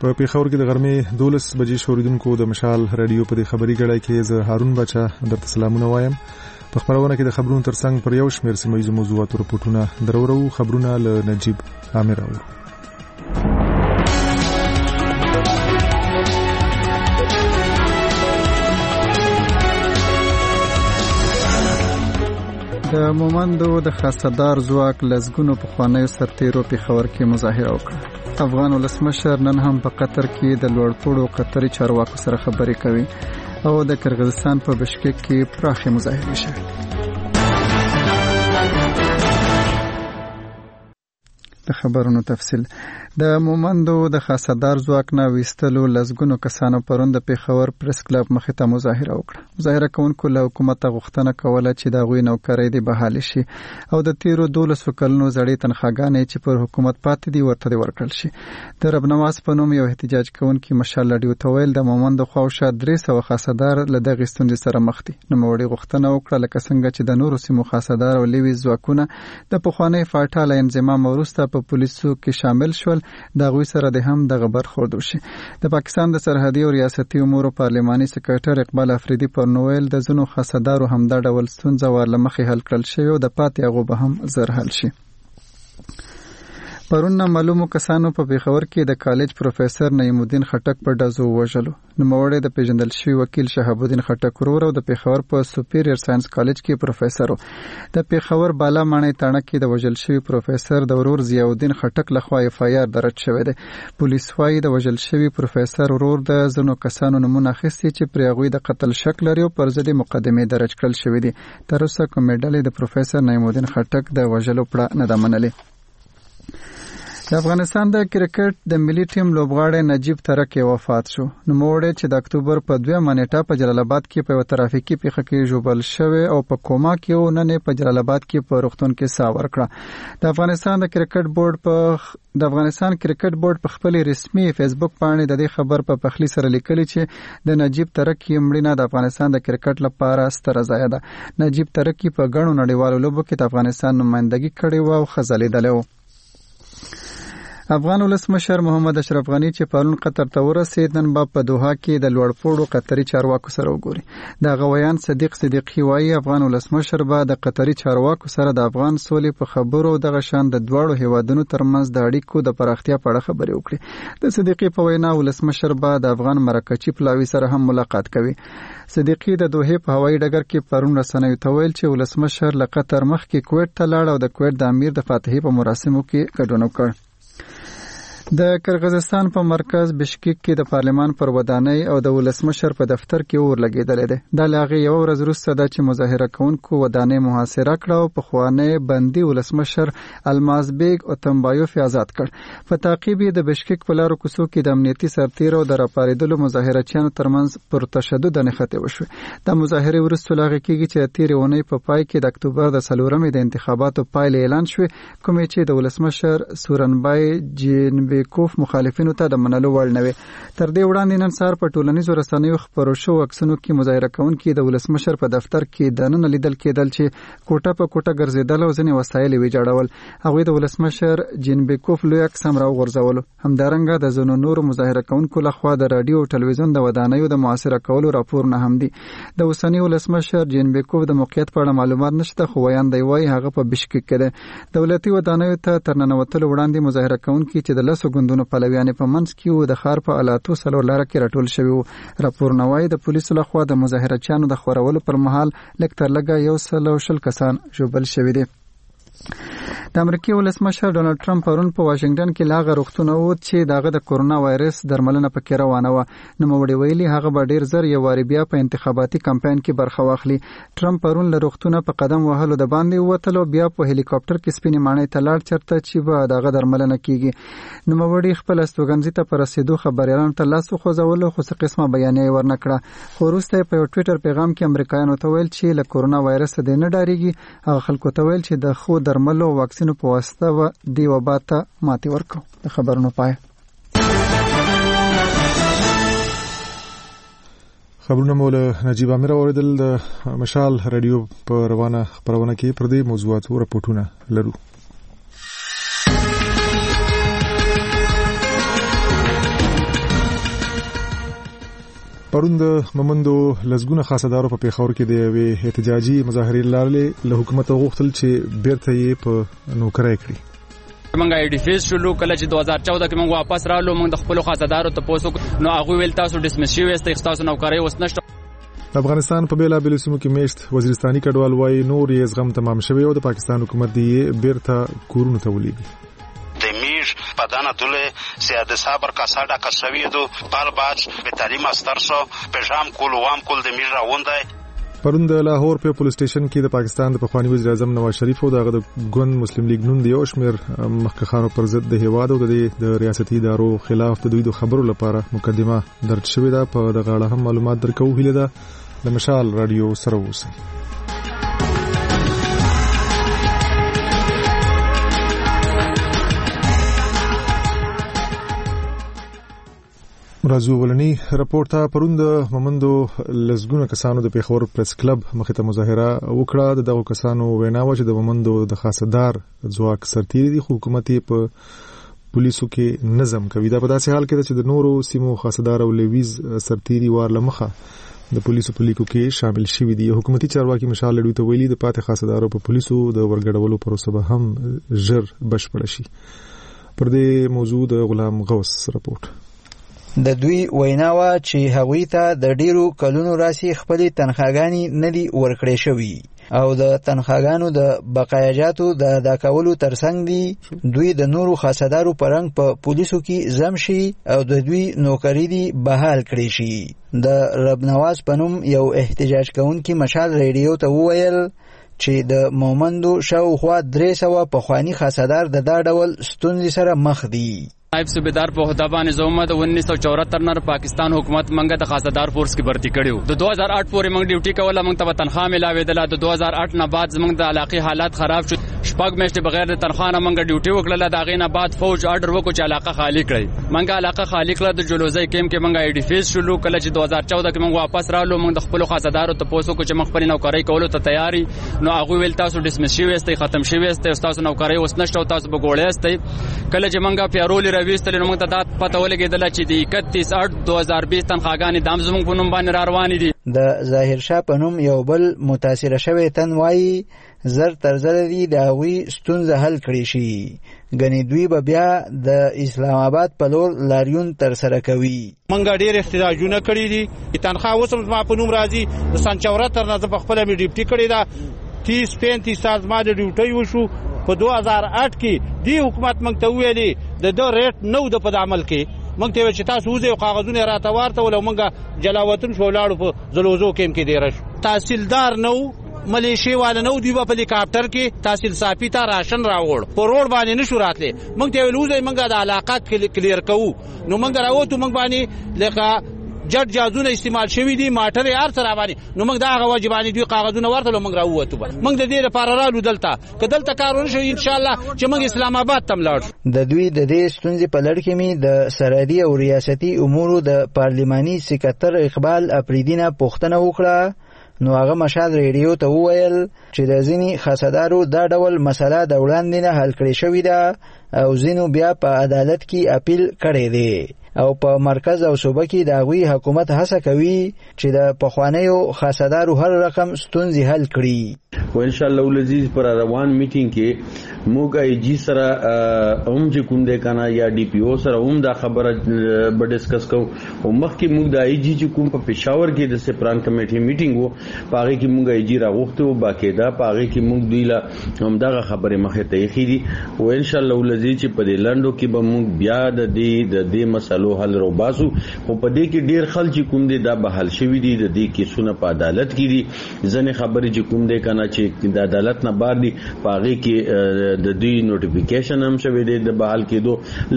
په پیښور کې د غرمې 12 بجې شوریدونکو د مشال رادیو په خبري غړای کې زه هارون بچا درته سلامونه وایم. په خبرونه کې د خبرونو ترڅنګ پر یو شمېر سیمایي موضوعاتو رپورټونه درورو. خبرونه له نجیب عامر اورو. د مومندو د خاصدار ځواک لزګونو په خوانیو سرتیرو پیښور کې مظاهره وکړه. افغان ولسمشر نن هم په قطر کې د لوړپوړو قطري چارواکو سره خبرې کوي او د کرغزستان په بشکک کې پراخه مظاهره شوه. د خبرونو تفصیل. د مومندو د خاصدار ځواک نه ویستلو لزګونو کسانو پرون د پیښور پریس کلب مخې ته مظاهره وکړه. مظاهره کوونکو له حکومت غوښتنه کوله چې د غوی نوکرۍ دی بحال شي او د تیرو 12 کلونو زړې تنخواګانې چې پر حکومت پاتې دي ورته ورکړل شي. د رب نواز په نوم یو احتجاج کوونکی مشال رادیو تویل د مومندو خواوشا 300 خاصدار له دغه ستونزې سره مخ دي. نو موړي غوښتنه وکړه لکه څنګه چې د نورو سیمو خاصدار او لوی ځواکونه د پخوانی فاټاله انضمام وروسته په پولیسو کې شامل شول دا غوي سره د هم د غبر خورد وشي. د پاکستان د سرحدي او ریاستي امور پارلماني سکرټر اقبال افریدي پر نوویل د زنو خاصدارو هم دا ډول ستونزه ورلمخې حل کړل شوی او د پاتې هغو به هم زر حل شي. پرون معلومو کسانو په پیښور کې د کالج پروفیسور نعیم الدین خټک په ډزو وژلو. نوموړی د پیژندل شوی وکیل شهاب الدین خټک ورور او د پیښور په سوپیریور ساينس کالج کې پروفیسور. د پیښور بالا ماڼۍ تاڼه کې د وژل شوی پروفیسور د ورور ضیاء الدین خټک لخوا اف آی آر درج شوی دی. پولیس وايي د وژل شوی پروفیسور ورور د زنو کسانو نمونه اخیستي چې پر هغوی د قتل شک لري او پر ضد مقدمه درج کړل شوی دي. تر اوسه کومې ډلې د پروفیسور نعیم الدین خټک د وژلو پړه نه ده منلې. د افغانستان د کرکټ د ملي ټیم لوبغاړی نجیب ترک وفات شو. نوموړی چې د اکتوبر په 2 نیټه په جلال آباد کې په ترافیکي پیښه کې ژوبل شوی او په کوما کې او نن په جلال آباد کې په روغتون کې ساه ورکړه. د افغانستان کرکټ بورډ په خپل رسمي فیسبوک باندې د دې خبر په پخلی سره لیکلی چې د نجیب ترک مړینه د افغانستان د کرکټ لپاره ستره ضایعه ده. نجیب ترک په غنو نړیوالو لوبو کې د افغانستان نمائندګي کړې و او خزلیدلی و. افغان ولسمشر محمد اشرف غنی چې پرون قطر ته ورسېد نن به په دوحه کې د لوړپوړو قطري چارواکو سره وګوري. د غویان صدیق صدیقی وایي افغان ولسمشر به د قطري چارواکو سره د افغان سولې په خبرو دغه شان د دواړو هیوادونو ترمنځ د اړیکو د پراختیا په اړه خبرې وکړي. د صدیقی په وینا ولسمشر به د افغان مرکچی پلاوي سره هم ملاقات کوي. صدیقی د دوحه په هوایي ډګر کې پرون رسنیو ته ویل چې ولسمشر له قطر مخکې کویت ته لاړ او د کویت د امیر د فاتحې په مراسمو کې ګډون وکړ. د کرغزستان په مرکز بشکک کې د پارلمان پر ودانۍ او د ولسمشر په دفتر کې اور لګیدل دي. د لاغي یو ورځ وروسته د چې مظاهره کوونکو ودانۍ محاصره کړه او په خوانه بندي ولسمشر الماس بیگ او تنبایوف آزاد کړ. په تعقیب د بشکک په لارو کوڅو کې د امنیتي سرتیرو د راپاریدلو مظاهرچیانو ترمنځ پر تشدد نښته وشو. د مظاهره وروسته لاغي کېږي چې تیر اونۍ په پای کې د اکتوبر د 4مې د انتخاباتو پایلې اعلان شوې کومې چې د ولسمشر سورنبای جینبی کوف مخالفینو ته د منلو وړ نه وي. تر دې وړاندې نن سهار په ټولنیزو رسنیو خپرو شو عکسونو کې مظاهره کوونکي د ولسمشر په دفتر کې دننه لیدل کېدل چې کوټه په کوټه ګرځېدل او ځینې وسایل ویجاړول. هغوی د ولسمشر جینبیکوف لوی عکس هم راوغورځولو. همدارنګه د ځینو نورو مظاهره کوونکو لخوا د رادیو او ټلویزیون د ودانیو د محاصره کولو راپورونه هم دي. د اوسني ولسمشر جینبیکوف د موقعیت په اړه معلومات نشته خو ویان دی وایي هغه په بشکک کې ده. دولتي ودانیو ته تر ننوتلو وړاندې مظاهره کوونکي چې د لسو ګوندونو پلویان په منځ کې و د ښار په الاتو سلور لاره کې راټول شوي وو. راپورونه وایي د پولیسو لخوا د مظاهرچیانو د خورولو پر مهال لږ تر لږه 120 کسان ژوبل شوي دي. د امریکای ولسمشر ډونالد ټرمپ پرون په واشنگټن کې لاغه روغتونه و چې داغه د کورونا وایرس درملنه پکې روانه و. نو موړي ویلي هغه به ډیر زر یو واری بیا په انتخاباتي کمپاین کې برخه واخلي. ټرمپ پرون له روغتونه په قدم وهلو د باندې وتلو بیا په هلیکاپټر کې سپینې ماڼۍ ته لاړ چرته چې به داغه درملنه کیږي. نو موړي خپل استوګنځي ته پر رسیدو خبريالانو ته لاس خوځولو خو څه قسمه بیانیه ورنکړه. خو وروسته په ټوئیټر پیغام کې امریکایانو ته ویل چې له کورونا وایرس د نه ډاریږي. هغه خلکو ته ویل چې د خو درملو او واکسینو په واسطه و دی وبا ته ماتې ورکړو. د خبرونو پای. خبرونه مول نجیب عامر اوریدل. د مشال رادیو په روانه خبرونه کې پر دې موضوعاتو راپورټونه لرو. پرون د مومندو لزګونه خاصدارو په پیښور کې د یوې احتجاجي مظاهرې لاله له حکومت غوښتل چې بیرته یې په نوکرۍ کړي. منګه ای ډی فیس شروع کله چې 2014 کې موږ واپس رالو موږ د خپل خاصدارو ته پوسو نو هغه ویل تاسو ډسمس شوی یاست تاسو نوکرۍ اوس نشته. افغانستان په بیلا بیل سیمو کې میشت وزیرستاني کډوال وایي نور یې زغم تمام شوی او د پاکستان حکومت دی بیرته کورونو ته ولیږي. پدانه دوله سیاده صبر کا ساډه کا سویدو بال باج به تعلیم استرسو پېژام کول وام کول د میر راوندای. پرون د لاهور په پولیس سټیشن کې د پاکستان د پخوانی وزیر اعظم نواز شریف او د ګوند مسلم لیگ نون دی او شمیر مخکخانو پر ضد د هیواد او د ریاستي ادارو خلاف د دوی د خبرو لپاره مقدمه درج شوې ده. په دغه اړه هم معلومات درکو هیله ده د مشال رادیو سره اوسئ. راځو ولني راپورټ ته. پرون د مومندو لزګونه کسانو د پیښور پریس کلب مخې ته مظاهره وکړه. دغه کسانو وینا و چې د مومندو د خاصدار ځواک سرتیري دي حکومت په پولیسو کې نظم کوي. دا په داسې حال کې چې د نورو سیمو خاصدار او لویز سرتیري وار لمخه د پولیسو په لیکو کې شامل شوي دي. حکومتي چارواکي مشال لډو ته ویلي د پاتې خاصدارو په پولیسو د ورګډولو پروسه به هم ژر بشپړ شي. پر دې موضوع د غلام غوث راپورټ. د دوی ویناوه چې هغوی ته د ډیرو کلونو راسي خپل تنخواګانی ندي ورکړې شوی او د تنخواګانو د بقایاجاتو د ادا کولو ترڅنګ دي دوی د نورو خاصدارو پرنګ په پولیسو کې زم شي او د دوی نوکری دي بحال کړي شي. د رب نواز پنوم یو احتجاج کوونکی مشال ریډیو ته وویل چې د مومندو شاوخوا 300 پخوانی خاصدار د دا ډول ستونزې سره مخ دي. نائب صوبیدار په عہده باندې زومه د 1974 نه پاکستان حکومت منګه د خاصدار فورس کې بھرتی کړیو. د 2008 پورې موږ ډیوټي کوله موږ ته تنخواه ملاوېدل. د 2008 نه بعد زموږ د علاقې حالات خراب شو. شپږ میاشتې بغیر د تنخواه نه موږ ډیوټي وکړه. دا غینه بعد فوج آرډر وکړ چې علاقه خالی کړي. موږ علاقه خالی کړه. د جلوزي کېم کې موږ ای ډی فیس شروع کله چې 2014 کې موږ واپس رالو موږ د خپل خاصدارو ته پوسو چې موږ خپل نوکرۍ کولو ته تیاری نو هغه ویل تاسو ډسمس شوی یاست ختم شوی یاست تاسو نوکرۍ اوس نشته تاسو بګوړې یاست. کله چې موږ پیرول راويستل نو موږ ته پته ولګېدل چې د 31/8/2020 تنخواګانې د زموږ په نوم باندې را روانې دي. د ظاهر شاه په نوم یو بل متاثر شوی تن وایي زر تر زر دي د هغوی ستونزه حل کړي شي. ګنې دوی به بیا د اسلام آباد په لور لاریون تر سره کوي. منګه ډېر احتجاجونه کړي دي. تنخواه اوس هم زما په نوم راځي. د سن 74 نه زه په خپله مې ډیوټي کړې ده. 30-35 ساعت زما د ډیوټۍ وشو. په 2008 کې دی حکومت موږ ته ویلي د دو ریټ نو د په عمل کې موږ ته چې تاسو وځي او کاغذونه راته ورته ول موږ جلاوطن شو لاړو په زلوزو کې کې ډیر شو. تحصیلدار نو ملیشي والا نو دی په هلیکاپټر کې تحصیل صافي ته راشن راوړ په روډ باندې نشو راتله. موږ ته ویل وځي موږ د علاقات کلیر کوو نو موږ راوته موږ باندې لکه جټ جازونه استعمال شوی دي ماټر یار سره باندې نو موږ دا واجبانی دوی کاغذونه ورته موږ راووتو. موږ د دې لپاره رالو دلته کدلته کارونه شو ان شاء الله چې موږ اسلام آباد تم لاړ. د دوی د دې ستونزې په لړ کې می د سرحدي او ریاستي امورو د پارلماني سکرټر اقبال افریدی نه پوښتنه وکړه نو هغه مشال ریډیو ته وویل چې د ځینی خاصدارو دا ډول مسله د وړاندې نه حل کړې شوې ده او ځینو بیا په عدالت کې اپیل کړی دی او په مرکز او صوبه کې د هغوی حکومت هڅه کوي چې د پخوانیو خاصدارو هر رقم ستونزې حل کړي. و ان شاء الله ولزیز پر روان میټینګ کې موږ ای جی سره هم چې کوم د کنه یا ډی پی او سره هم دا خبره به ډیسکس کوو او مخکې موږ د ای جی چې کوم په پېښور کې د سپران کمیټې میټینګ وو پاره کې موږ ای جی راغوښته او باقاعده پاره کې موږ دوی لا هم دا خبره مخه ته خېدي او ان شاء الله ولزیز چې په دې لندو کې به موږ بیا د دې مسلو حل روباسو او په دې کې ډیر خلک کوم دي دا به حل شوی دي د دې کیسونه په عدالت کې دي ځنې خبرې چې کوم دي کنه چې د عدالت نه بار دي پاغي کې د دوی نوټیفیکیشن هم شوی دی د بحال کېدو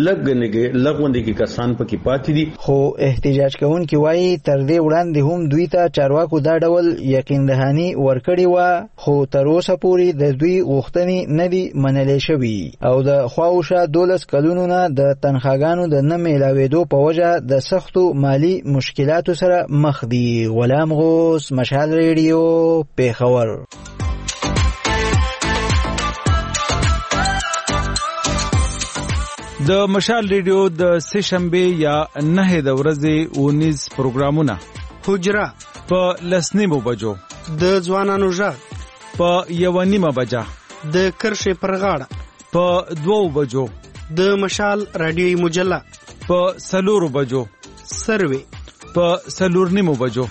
لګوندې کې کسان پکې پاتې دي. خو احتجاج کوونکي وایي تر دې وړاندې هم دوی ته چارواکو دا ډول یقین دهاني ورکړی و خو تر اوسه پورې د دوی غوښتنې نه دي منلې شوي او د خواوشا 12 کلونو نه د تنخواګانو د نه میلاوېدو په وجه د سختو مالی مشکلاتو سره مخ دي. غلام غوث مشال ریډیو پیښور. د مشال ریډیو د سه شنبه یا 9 د ورځې 19 پروګرامونه حجره په 10:30 بجو، د ځوانانو ژغ په 1:30 بجه، د کرښې پر غاړه په 2 بجو، د مشال رادیوي مجله په 4 بجو، سروي په 4:30 بجو.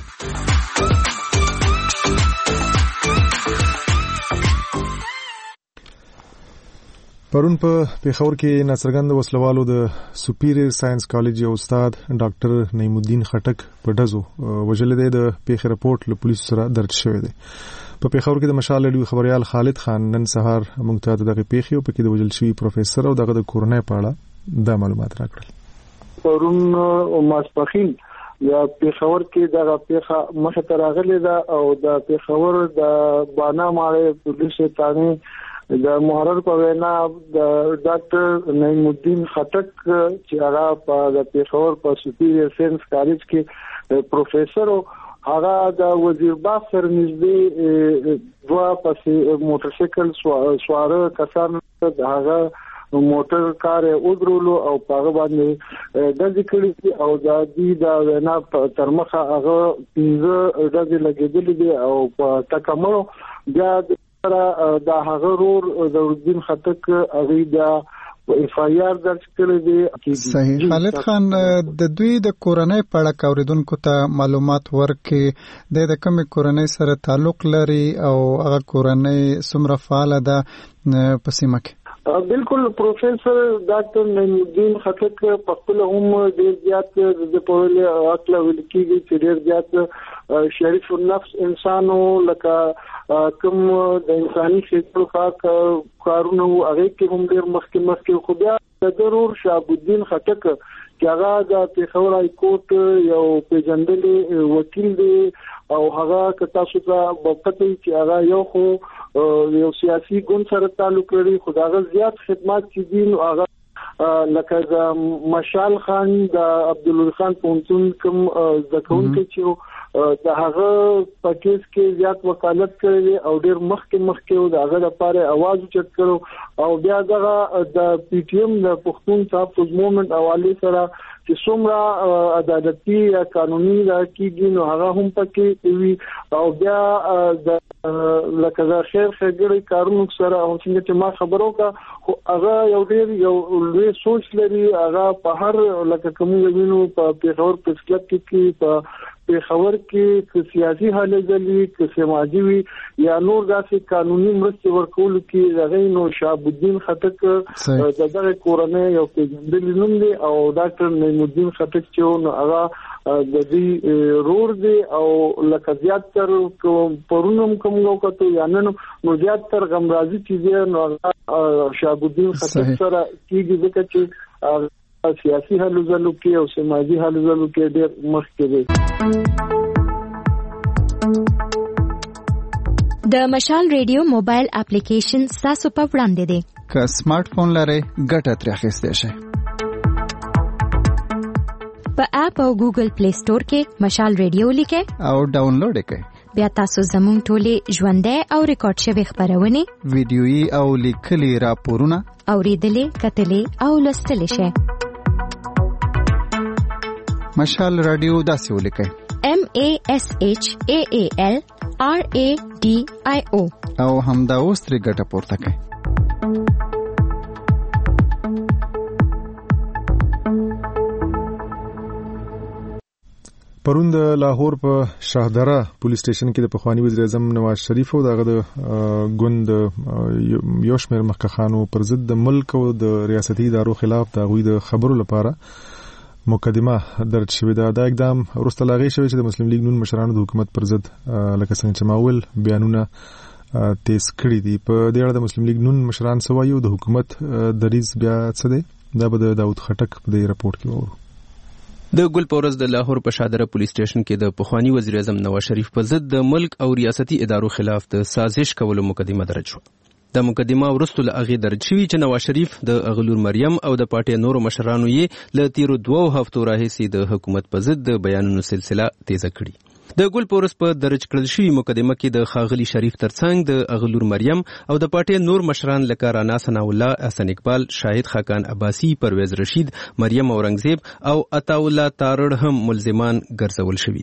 پرون په پیښور کې ناڅرګند وسلوالو د سپیریئر ساينس کالج یو استاد ډاکټر نعیم الدین خټک په ډزو وژل دی. د پیښې رپورټ له پولیسو سره درج شوی دی. په پیښور کې د مشال رادیو خبريال خالد خان نن سهار موږ ته دغه پیښې او پکې د وژل شوی پروفیسور او دغه د کورنۍ په اړه دا معلومات راکړل. پرون ماسپخین یا پیښور کې دغه پیښه مخه تر راغلی ده او د پیښور د بانا ماړه پولیس ثاني د محرر په وینا د ډاکټر نعیم الدین خټک چې هغه په د پیښور په سپیریئر ساينس کالج کې پروفیسور هغه د وزیر باغ سره نږدې دوا پسې موټر سایکل سواره کسان هغه موټر کار ودرولو او هغه باندې د ذکر او د دې د وینا ترمخه هغه 15 ډزې لګېدلې دي او په تکمل بیا د هغه رور د الدین خټک هغه د اف آی آر درج کړی دی. صحیح. خالد خان د دوی د کورنۍ په اړه اوریدونکو ته معلومات ورکړي، د کومې کورنۍ سره تعلق لري او هغه کورنۍ څومره فعال ده په سیمه کې؟ بالکل پروفیسور ډاکټر نعیم الدین خټک په خپل هم ډیر زیات د پوهه عقل ولکېږي چې ډیر زیات شریف النفس انسانو لکه کوم د انساني فکر کارونه هغه کې هم ډیر مخکې خو بیا د ضرور شهاب الدین خټک چې هغه د پیښور های کورټ یو پیژندلې وکیل دی او هغه تاسو ته وپته چې هغه یو سیاسي ګوند سره تعلق لري. خدای زیات خدمات چې دین هغه لکه د مشال خان د عبدالله خان پونتون کوم ځکون کې چې د هغه پکیز کې زیات وکالت کړی او ډیر مخکې او د هغه لپاره आवाज چت کړو او بیا دغه د پی ټی ایم د پښتون تحفظ موومېنټ حواله سره چې څومره عدالتي یا قانوني راکېږي نو هغه هم پکې وي او بیا د لکه د خیر خګړې کارونو سره هم څنګه چې ما خبرو کا هغه یو لوی سوچ لري. هغه په هر لکه کوم وینو په پیښور په کلب کې په پیښور کې سیاسي حالت لري چې سماجی وي یا نور داسې قانوني مرستې ورکول کې هغه نو شهاب الدین خټک دغه کورنۍ یو پیژندل نوم دی او ډاکټر نعیم الدین خټک چې هغه د دې رور دی او لکه زیات تر پرونم کوم وکړو یا نن نو زیات تر غمرازي چې نو شهاب الدین خټک سره کېږي ځکه چې سیاسي حل زلو کې او سماجی حل زلو کې ډېر مخکې دی. د مشال ریډیو موبایل اپلیکیشن تاسو په وړاندې دی. که سمارټ فون لرئ ګټه ترې اخیستی شئ. په اپ او ګوګل پلی سٹور کې مشال ریډیو لیکئ او ډاونلوډ یې کړئ. بیا تاسو زموږ ټولې ژوندۍ او ریکارډ شوي خبرونه، ویډیويي او لیکلي راپورونه اوریدلې، کتلې او لوستلې شئ. مشال رادیو داسې ولیکئ MASHAALRADIO او همدا اوس ترې ګټه پورته کړئ. پرون د لاهور په شاهدره پولیس سټیشن کې د پخوانی وزیر اعظم نواز شریف او دغه د ګوند یو شمېر مخکښانو پر ضد د ملک او د ریاستي ادارو خلاف د غوي د خبرو لپاره مقدمه درج شوې ده. دا اقدام وروسته لاغې شوی چې د مسلم لیگ نون مشرانو د حکومت پر ضد لکه څنګه چې ماول بیانونه تیز کړی دي. په دې اړه د مسلم لیگ نون مشران سوایو د حکومت دریځ بیا څه دی؟ دا به د داود خټک په دې راپورټ کې وورو. د ګل پورز د لاهور په شادره پولیس سټیشن کې د پخوانی وزیر اعظم نواز شریف په ضد د ملک او ریاستي ادارو خلاف د سازش کولو مقدمه درج شوه. د مقدمه وروسته له هغې درج شوي چې نواز شریف د اغلور مریم او د پارټۍ نورو مشرانو یې له تیرو 2 هفتو راهیسې د حکومت په ضد د بیانونو سلسله تیزه کړي. د ګل پورس په درج کړل شوی مقدمه کې د خاغلی شریف ترڅنګ د اغلور مریم او د پارټۍ نور مشران لکه رانا ثناء الله، احسن اقبال، شاهد خاقان عباسی، پرویز رشید، مریم اورنګزیب او عطا الله تارړ هم ملزمان ګرځول شوي دي.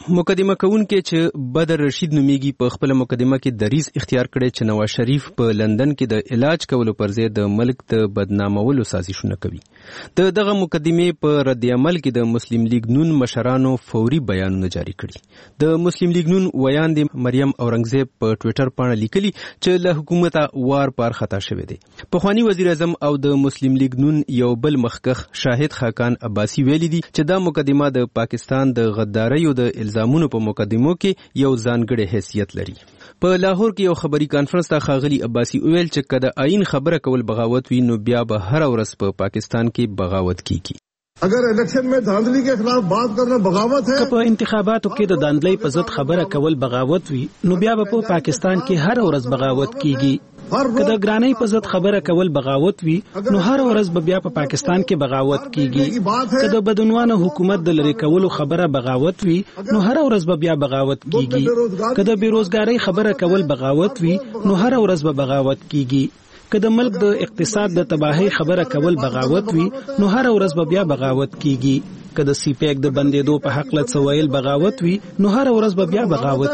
مقدمه کوونکې چې بدر رشید نومیږي په خپل مقدمه کې دریز اختیار کړي چې نواز شریف په لندن کې د علاج کولو پر ځای د ملک د بدنامولو سازشونه کوي. دغه مقدمه په رد عمل کې د مسلم لیگ نون مشرانو فوري بیانونه جاری کړي. د مسلم لیگ نون ویاندې مریم اورنګزیب په ټوئیټر باندې لیکلي چې له حکومت وار پار خطا شوی دی. پخوانی وزیر اعظم او د مسلم لیگ نون یو بل مخکخ شاهد خاقان عباسی ویلي دي چې دا مقدمه د پاکستان د غدارۍ او د الزامونو په مقدمو کې یو ځانګړی حیثیت لري. په لاهور کې یو خبري کانفرنس ته ښاغلي عباسی ویل چې کله آئین خبره کول بغاوت وي نو بیا به هر ورځ په پاکستان کې بغاوت کیږي. اگر الیکشن میں دھاندلی کے خلاف بات کرنا بغاوت ہے، په انتخاباتو کې د داندلی په ضد خبره کول بغاوت وي نو بیا به په پاکستان کې هر ورځ بغاوت کیږي. که د ګرانۍ په ضد خبره کول بغاوت وي نو هر ورځ به بیا په پاکستان کې بغاوت کیږي. که د بدعنوانه حکومت د لری کولو خبره بغاوت وي نو هر ورځ به بیا بغاوت کیږي. که د بیروزګاری خبره کول بغاوت وي نو هر ورځ به بغاوت کیږي. که د ملک د اقتصاد د تباہی خبره کول بغاوت وي نو هر ورځ به بیا بغاوت کیږي. که د سی پیک د بندیدو په حق له سویل بغاوت وي نو هر ورځ به بیا بغاوت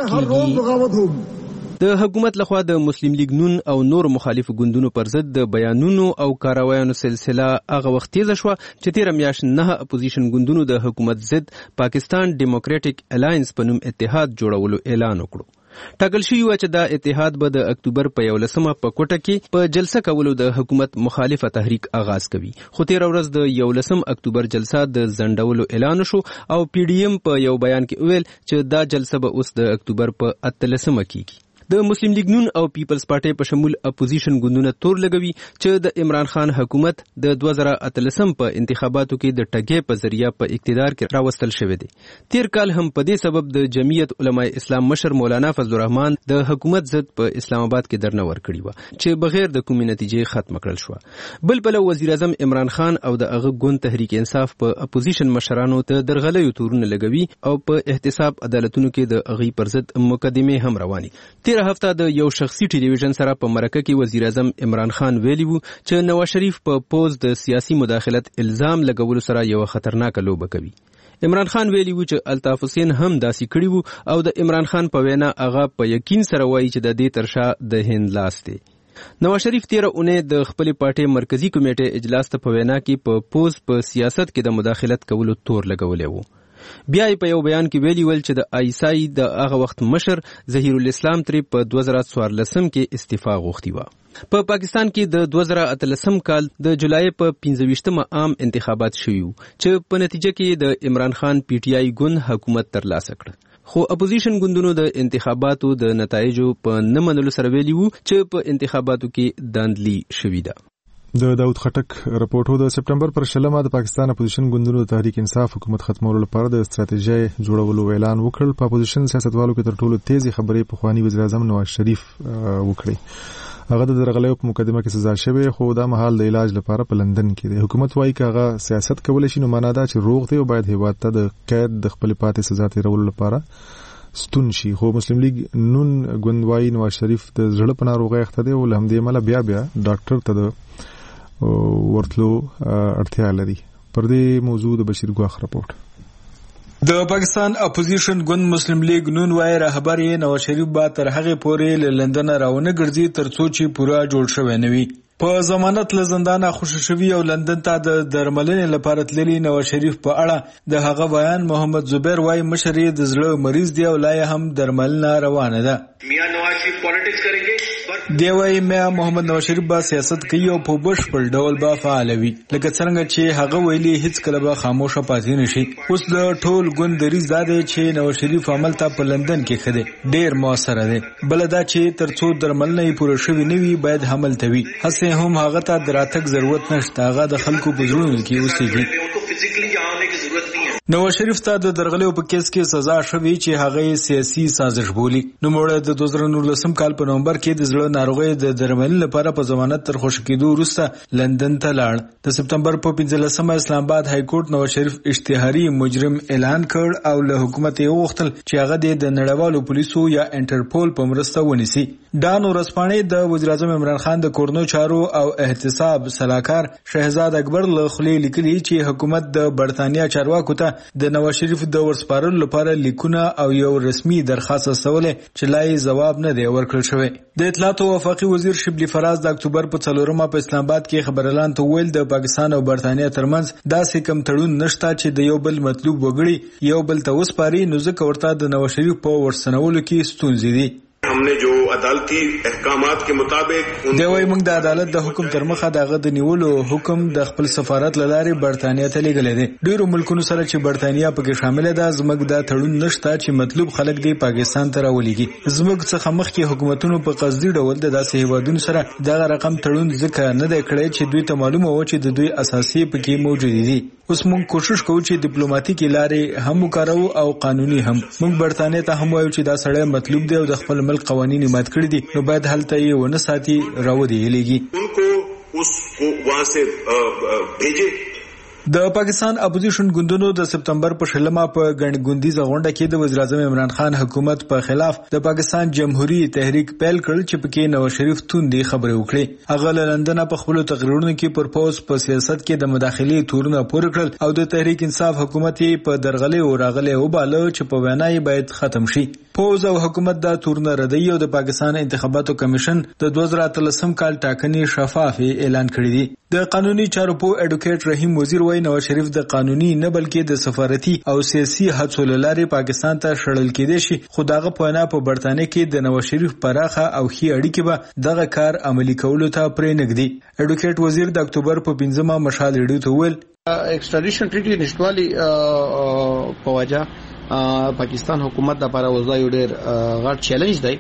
کیږي. د حکومت لخوا د مسلم لیگ نون او نور مخالف ګوندونو پر ضد د بیانونو او کاروایانو سلسله هغه وخت تیزه شوه چې تیره میاشت 9 اپوزیشن ګوندونو د حکومت ضد پاکستان ډیموکراټک الاینس په نوم اتحاد جوړولو اعلان وکړو. ټاکل شوی و چې دا اتحاد به د اکتوبر په 11مه په کوټه کې په جلسه کولو د حکومت مخالفه تحریک آغاز کوي. خو تیر ورځ د 11 اکتوبر جلسه د ځنډولو اعلان شو او پی ډی ایم په یو بیان کې ویل چې دا جلسه به اوس د اکتوبر په 18مه کېږي. د مسلم لیگ نون او پیپلز پارټي په شمول اپوزیشن ګوندونه تور لګوي چې د عمران خان حکومت د 2018 په انتخاباتو کې د ټګۍ په ذریعہ په اقتدار کې راوستل شوی دی. تیر کال هم په دې سبب د جمعیت علماء اسلام مشر مولانا فضل الرحمن د حکومت ضد په اسلام آباد کې درنه ورکړی و چې بغیر د کومې نتیجې ختم کړل شو. بل بل وزیر اعظم عمران خان او د هغه ګوند تحریک انصاف په اپوزیشن مشرانو ته درغلیو تورونه لګوي او په احتساب عدالتونو کې د هغې پر ضد مقدمې هم رواني. تیره هفته د یو شخصي ټلویزیون سره په مرکه کې وزیر اعظم عمران خان ویلي وو چې نواز شریف په پوز د سیاسي مداخلت الزام لګولو سره یو خطرناک لوبه کوي. عمران خان ویلي وو چې الطاف حسین هم داسې کړي وو او د عمران خان په وینا هغه په یقین سره وایي چې د دې ترشا د هند لاس دی. نواز شریف تیره اونۍ د خپل پارټي مرکزی کمیټې اجلاس ته په وینا کې په پوز په سیاست کې د مداخلت کولو تور لګولې وو. بیا په یو بیان کې ویلي ول چې د آیسای د هغه وخت مشر ظهیر الاسلام تری په 2014 کې استعفا غوښتي و. په پاکستان کې د 2018 کال د جولای په 15مه عام انتخابات شوي وو چې په نتیجه کې د عمران خان پی ټی آی ګوند حکومت ترلاسه کړ. خو اپوزیشن ګوندونو د انتخاباتو د نتایجو په نه منلو سره ویلي وو چې په انتخاباتو کې داندلی شوې ده. د داود خټک راپورټو د سپټمبر پر 20 د پاکستان اپوزیشن ګوندونو د تحریک انصاف حکومت ختمولو لپاره د ستراتیژي جوړولو اعلان وکړ. په اپوزیشن سیاستوالو کې تر ټولو تیزی خبرې په خواني وزیر اعظم نواز شریف وکړي. هغه د درغلیو په مقدمه کې سزا شوی خو دا مهال د علاج لپاره په لندن کې دی. حکومت وايي چې هغه سیاست کولای شي نو معنا دا چې روغ دی او باید هیواد ته د قید د خپل پاتې سزا تیرولو لپاره ستون شي. خو مسلم لیگ نون ګوند نواز شریف د زړه په ناروغۍ اخته دی او لهمدې مله بیا ډاکټر ته د ورتلو اړتیا لري. پر دې موضوع د بشیر ګواخ راپورټ. د پاکستان اپوزیشن ګوند مسلم لیگ نون وايي رهبر یې نواز شریف به تر هغه پورې له لندن راونه ګرځي تر څو چې پورا جوړ شوی نه وي. په ضمانت له زندانه خوشی شوی او لندن ته د درملنې لپاره تللی نواز شریف په اړه د هغه بیان محمد زبیر وايي مشر یې د زړه مریض دی او لا هم درملنه روانه ده. میاں نواز شریف پالیټکس کوي دی وايي مې محمد نواز شریف با سیاست کوي او په بشپړ ډول با فعال وي لکه څنګه چې هغه ویلي هیڅ کله به خاموشه پاتې نشي. اوس د ټول ګوند دریځ دا دی چې نواز شریف عمل ته په لندن کې خده ډیر موثر دی. بل دا چې تر څو درملنه پوره شوی نه وي باید حمل توي هڅه هم هغه ته دراتک ضرورت نشته. هغه د خلکو په زړونو کې اوسېږي. نواز شریف ته د درغلیو په کیس کې سزا شوې چې هغه سیاسي سازش بولی. نو مړ د 2019 کال په نومبر کې د زړه ناروغي د درملنې لپاره په ضمانت تر خوشی کېدو وروسته لندن ته لاړ. د سپتمبر په 15مه اسلام آباد های کورټ نواز شریف اشتهاري مجرم اعلان کړ او له حکومت یې وغوښتل چې هغه د نړیوالو پولیسو یا انټرپول په مرسته ونیسي. ډان ورځپاڼې د وزیر اعظم عمران خان د کورنو چارو او احتساب سلاکار شهزاد اکبر له خولې لیکلي چې حکومت د برتانیا چارواکو ته ته د نواز شریف د ورسپارلو لپاره لیکونه او یو رسمي درخواست استولې چې لا یې جواب نه دی ورکړل شوی. د اطلاعات او وفاقي وزیر شبلی فراز د اکتوبر په 4 په اسلام آباد کې خبرلاند ته ویل د پاکستان او برتانیې ترمنځ داسې کم تړون نشته چې د یو بل مطلوب وګړي یو بل ته وسپاري، نو ځکه ورته د نواز شریف په ورسنولو کې ستونزې دي. हमने जो अदालती احکامات के मुताबिक دی وای موږ د عدالت د حکم تر مخه دغه د نیولو حکم د خپل سفارت لاره برتانیې ته لګلې دي. ډیرو ملکونو سره چې برتانیې پکې شامل ده زموږ د تړون نشته چې مطلوب خلک دی پاکستان ته راولېږي. زموږ څخه مخکې حکومتونو په قصدي ډول د داسې هیوادونو سره دغه رقم تړون ځکه نه دی کړی چې دوی ته معلومه و چې د دوی اساسي پکې موجود دي. اوس موږ کوشش کوو چې ډیپلوماټیکي لارې هم وکړو او قانوني هم. موږ برتانیې ته هم وایو چې دا سړی مطلوب دی او د خپل ملک قوانین مات کړی دي، نو باید هلته یې ونه ساتي راودي لګي. उनको उसको वहां से भेजे. د پاکستان اپوزیشن ګوندونو د سپتمبر په 16 په ګڼګوندیزه غونډه کې د وزیر اعظم عمران خان حکومت په خلاف د پاکستان جمهوریت تحریک پیل کړ چې پکې نواز شریف توندې خبرې وکړي. هغه له لندن په خپل تقریرونو کې پر پوز په سیاست کې د مداخلې تورونه پور کړل او د تحریک انصاف حکومت په درغلې او راغلې وباله چې په وینا یې باید ختم شي. پوز او حکومت دا تورونه ردی او د پاکستان انتخاباتو کمیشن د 2013 کال ټاکنې شفاف اعلان کړی دی. د قانوني چارو په اډوکیټ رحیم وزیر وایي نواز شریف د قانوني نه بلکې د سفارتي او سیاسي هڅو لارې پاکستان ته شړل کېدی شي، خو دغه په وینا په برتانیې کې د نواز شریف پراخه او ښې اړیکې به دغه کار عملي کولو ته پرې نږدي. اډوکیټ وزیر د اکتوبر په 15 مشال ریډیو ته ویل ایکسټریډیشن ټریټي نشټوالي په وجه پاکستان حکومت د لپاره وځي ډېر غټ چیلنج دی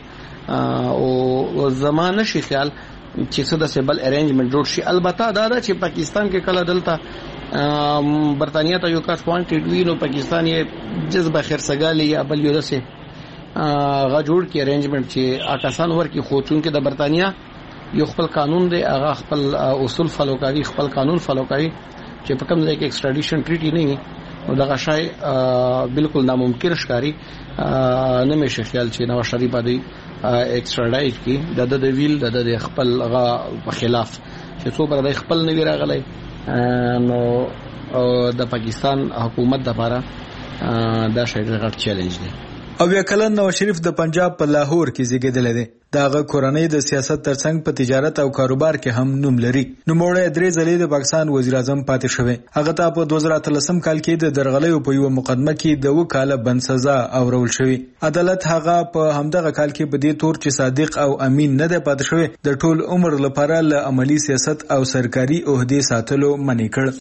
او زمانه شي خیال چې څه د سیبل ارینجمنت جوړ شي. البته دا چې پاکستان کې کله دلته برتانیې ته یو کاس وانټډ وی نو پاکستان یې جذبه خرڅګالي یا بل یو دسه غا جوړ کې ارینجمنت چې آکاسان ورکی خوچون کې د برتانیې یو خپل قانون دی، هغه خپل اصول فالو کوي، خپل قانون فالو کوي چې په کوم ځای کې ایکسټریډیشن ټریټي نه او دغه شای بالکل ناممکن ښکاري. نه مې خیال چې نواز شریف باندې ایکسټراډایټ کی د ویل د خپل غا په خلاف چې څو بر د خپل نوی راغلی نو د پاکستان حکومت لپاره دا شی غټ چیلنج دی. او بیا کله نواز شریف د پنجاب په لاهور کې زیږیدل دي. داغه کورنۍ د سیاست ترڅنګ په تجارت او کاروبار کې هم نوم لري. نو موړې درې ځلې د پاکستان وزیر اعظم پاتې شوی. هغه ته په 2013 کال کې د درغلې په یو مقدمه کې د وکاله بند سزا اورول شوی. عدالت هغه په همدغه کال کې په دې تور چې صادق او امین نه دی پاتې شوی د ټول عمر لپاره له عملی سیاست او سرکاري عہدې ساتلو منع کړ.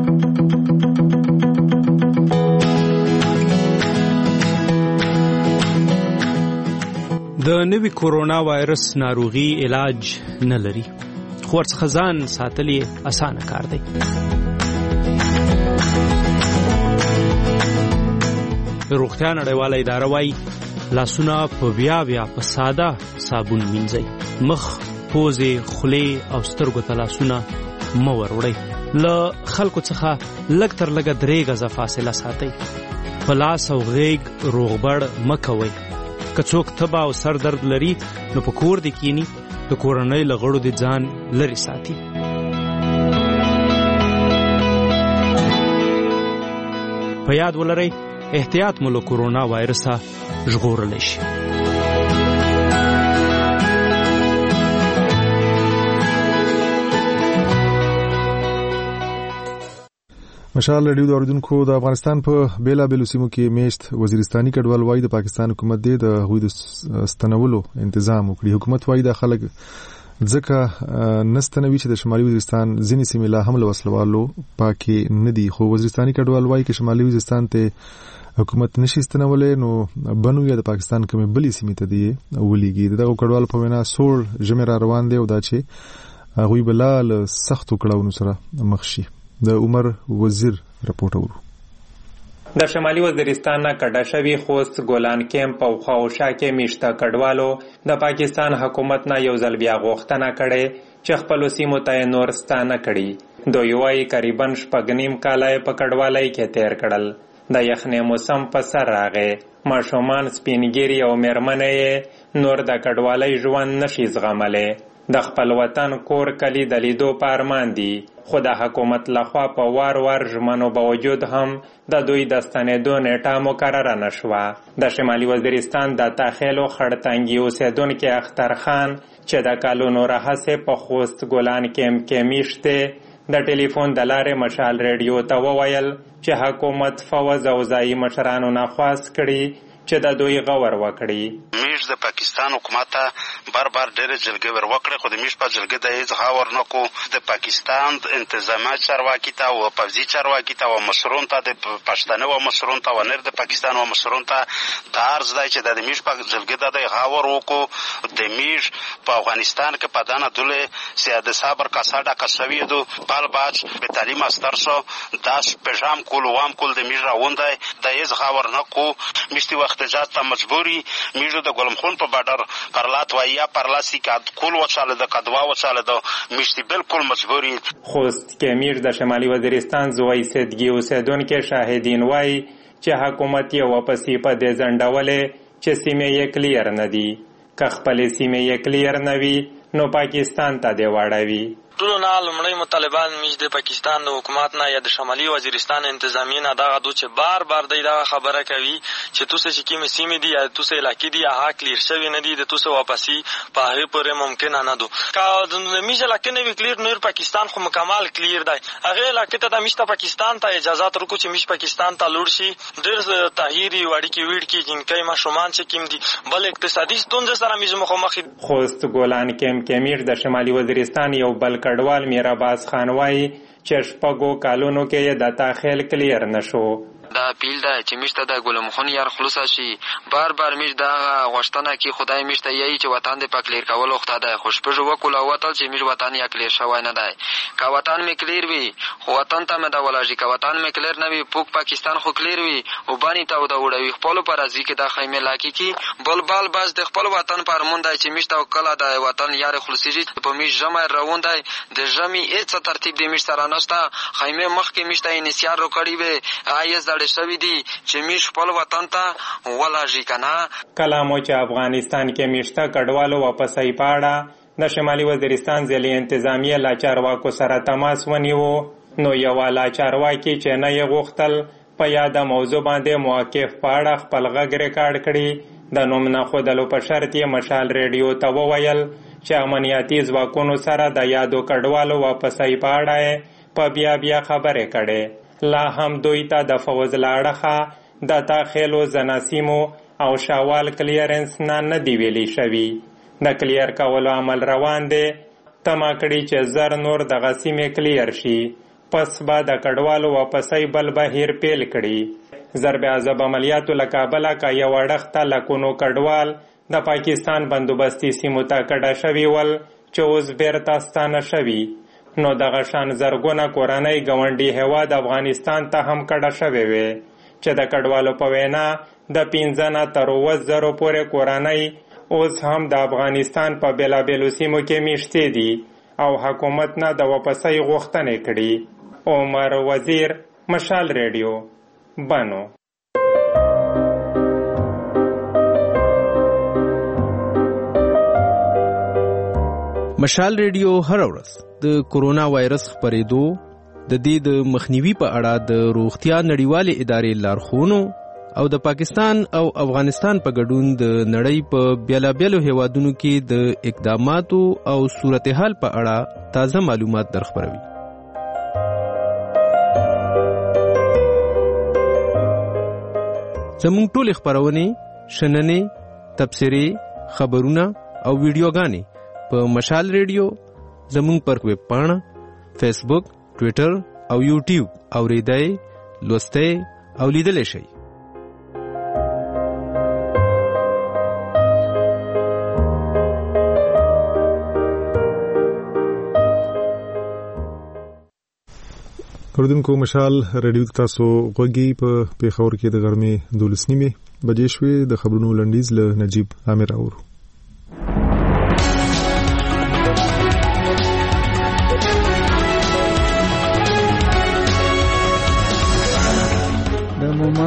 د نوي کورونا وایرس ناروغي علاج نه لري، خو ورڅخه ځان ساتل یې اسانه کار دی. روغتیا نړیواله اداره وایي لاسونه په بیا په ساده صابون مینځئ. مخ، پوزې، خولې او سترګو ته لاسونه مه وروړئ. له خلکو څخه لږ تر لږه 3 غزه فاصله ساتئ. په لاس او غیږ روغبړ مه کوئ. که څوک تبه او سر درد لري نو په کور دې کینی، د کورنۍ له غړو دې ځان لرې ساتي. په یاد ولرئ احتیاط مو له کورونا وایرسه ژغورلی شي. مشال ریډیو د اوریدونکو د افغانستان په بیلابېلو سیمو کې میشت وزیرستاني کډوال وایي د پاکستان حکومت د هغوی د ستنولو تنظیم وکړي. حکومت وایي د خلک ځکه نستنوي چې د شمالي وزیرستان ځینې سیمې لا هم له وسلوالو پاکې نه دي، خو وزیرستاني کډوال وایي چې شمالي وزیرستان ته حکومت نشي ستنولی نو بنو یا د پاکستان کومې بلې سیمې ته دی ولیږي. دغه کډوال په وینا سوړ ژمی را روان دی او دا چې هغوی به لا له سختو کړاوونو سره مخ شي. د عمر وزیر رپورټ اورو. د شمالي وزیرستان نه کډه شوي خوست، ګولان کیمپ او خواوشا کې میشته کډوالو د پاکستان حکومت نه یو ځل بیا غوښتنه کړې چې خپلو سیمو ته نور ستانه کړي. دوی وایي قریبا 6.5 کاله په کډوالۍ کې تیر کړل. د یخنۍ موسم په سر راغی، ماشومان، سپینګیري او میرمنې نور د کډوالۍ ژوند نشي زغملی. د خپل وطن کور کلی د لیدو په ارمان دي، خو د حکومت لخوا په وار ژمنو باوجود هم د دوی د ستنېدو نیټه مقرره نشوه. د شمالي وزیرستان د تاخیلو خړتنګي اوسېدونکي اخترخان چې د کلونو راهیسې په خوست ګولان کیمپ کې میشت دی، د ټلیفون د لارې مشال ریډیو ته وویل چې حکومت فوز او ځایي مشرانو نه خواست کړي چې د دوی غور وکړي. میش د پاکستان حکومت بار ډېرې جلګې ور وکړې، خو د میش په جلګې د هیڅ غور نه کو. د پاکستان انتظامیه چارواکي ته او پوځي چارواکي ته او مشرون ته، د پښتنو او مشرون ته او نر د پاکستان او مشرون ته د عرض دی چې د میش په جلګې د غور وکړو. د میش په افغانستان کې په دانه دولې سیاده صبر کا ساډه کا سوي دو بال باج به تعلیم استر شو داس پېژام کول وام کول د میش راوندای د هیڅ غور نه کو. میشتي احتجاج ته مجبوری میجو د ګلمخون په بادر پرلات ویا پرلاسی کاد کول وچاله د قدوا وچاله د میشتي بالکل مجبوری. خوست کې میر د شمالي وزیرستان زوی سیدګي اوسېدونکي شاهدین وایي چې حکومت یې واپسې په دې ځنډولې چې سیمې یې کلیر نه دي، که خپلې سیمې یې کلیر نه وي نو پاکستان ته دې واړوي. ټولو نه لومړی مطالبان میش د پاکستان د حکومت نه یا د شمالي وزیرستان انتظامیې نه دغه دو چې بار دی دغه خبره کوي چې توسه چې کومې سیمې دي یا توسه علاقې دي هغه کلیر شوي نه دي، د توسه واپسي په هغې پورې ممکنه نه دو. که د میش علاقې نه وي کلیر نور پاکستان خو مکمل کلیر دی، هغې علاقې ته د میش ته پاکستان ته اجازات ورکړو چې میش پاکستان ته لوړ شي. ډېر تغییر وړکې ویړکې جنکۍ ماشومان چې کوم دي بل اقتصادي ستونزې سره میش مخامخ. خوست ګولان کیمپ کې میر د شمالي وزیرستان یو بل کډوال میراباز خان وایي چې شپږو کالونو کې یې د تاخیل کلیر نشو. دا پیل ده چې میشته د ګلمخون یار خلاص شي. بار میش دا غوښتنه کې خدای میشته یی چې وطن د پکلیر کول وخت ده، خو شپږ وکول وطن چې میش وطن یا کلیر شوی نه دی. که وطن می کلیر وي خو وطن ته مې دا ولاږي، که وطن می کلیر نه وي پوک پاکستان خو کلیر وي او بانی ته دا وړوي خپل پر ازي کې د خیمه لاکی کې بلبل باز د خپل وطن پر مونږ دی چې میشته کله د وطن یار خلاصيږي په میش جمع روان دی د جمعي هیڅ ترتیب د میش سره نشته. خیمه مخ کې میشته انسیار رو کړی وي ایز شوی دی چې میش خپل وطن ته ولاږي کنه. کله مو چې افغانستان کې میشته کډوالو واپسې پاړه د شمالي وزیرستان ځلې انتظامیه لا چارواکو سره تماس ونیو، نو یو لا چارواکي چې نه یې غوښتل په یاده موضوع باندې موقف پاړه خپل غږ ریکارډ کړي. د نوم نه خودلو په شرط یې مشال ریډیو ته وویل چې امنیتي ځواکونو سره د یادو کډوالو واپسې پاړه په بیا خبرې کړي. لا هم دوی ته د فوز لاړخه د تاخیلو زناسیمو او شوال کلیرنس نه دی ویلی شوی. د کلیر کولو عمل روان دی، تمه کړي چې زر نور د غسیمې کلیر شي، پس به د کډوالو واپسې بل بهیر پیل کړي. ضرب عذاب عملیاتو له کابله که یو اړخته لکونو کډوال د پاکستان بندوبستي سیمو ته کډه شوي ول چې اوس بیرته ستانه شوي، نو دغه شان زرګونه کورنۍ ګاونډي هیواد افغانستان ته هم کډه شوې وې چې د کډوالو په وینا د 15 نه تر 20,000 پورې کورنۍ اوس هم د افغانستان په بیلابیلو سیمو کې میشتې دي او حکومت نه د واپسۍ غوښتنې کړي. عمر وزیر، مشال ریډیو، بنو. مشال ریډیو هر ورځ د کورونا وایرس خپرېدو د دې د مخنیوي په اړه د روغتیا نړیوالې ادارې لارښوونو او د پاکستان او افغانستان په ګډون د نړۍ په بیلابیلو هیوادونو کې د اقداماتو او صورتحال په اړه تازه معلومات درخبروي. زموږ ټولې خپرونې، شننې، تبصرې، خبرونه او ویډیوګانې په مشال ریډیو، زموږ پر ویب پاڼه، فیسبوک، ټویټر او یوټیوب اوریدای، لوستای او لیدلی شئ. اوریدونکو مشال ریډیو تاسو غوږی په پیښور کې د غرمې 12 بجې شوې. د خبرونو لنډیز له نجیب عامر اورو. مومند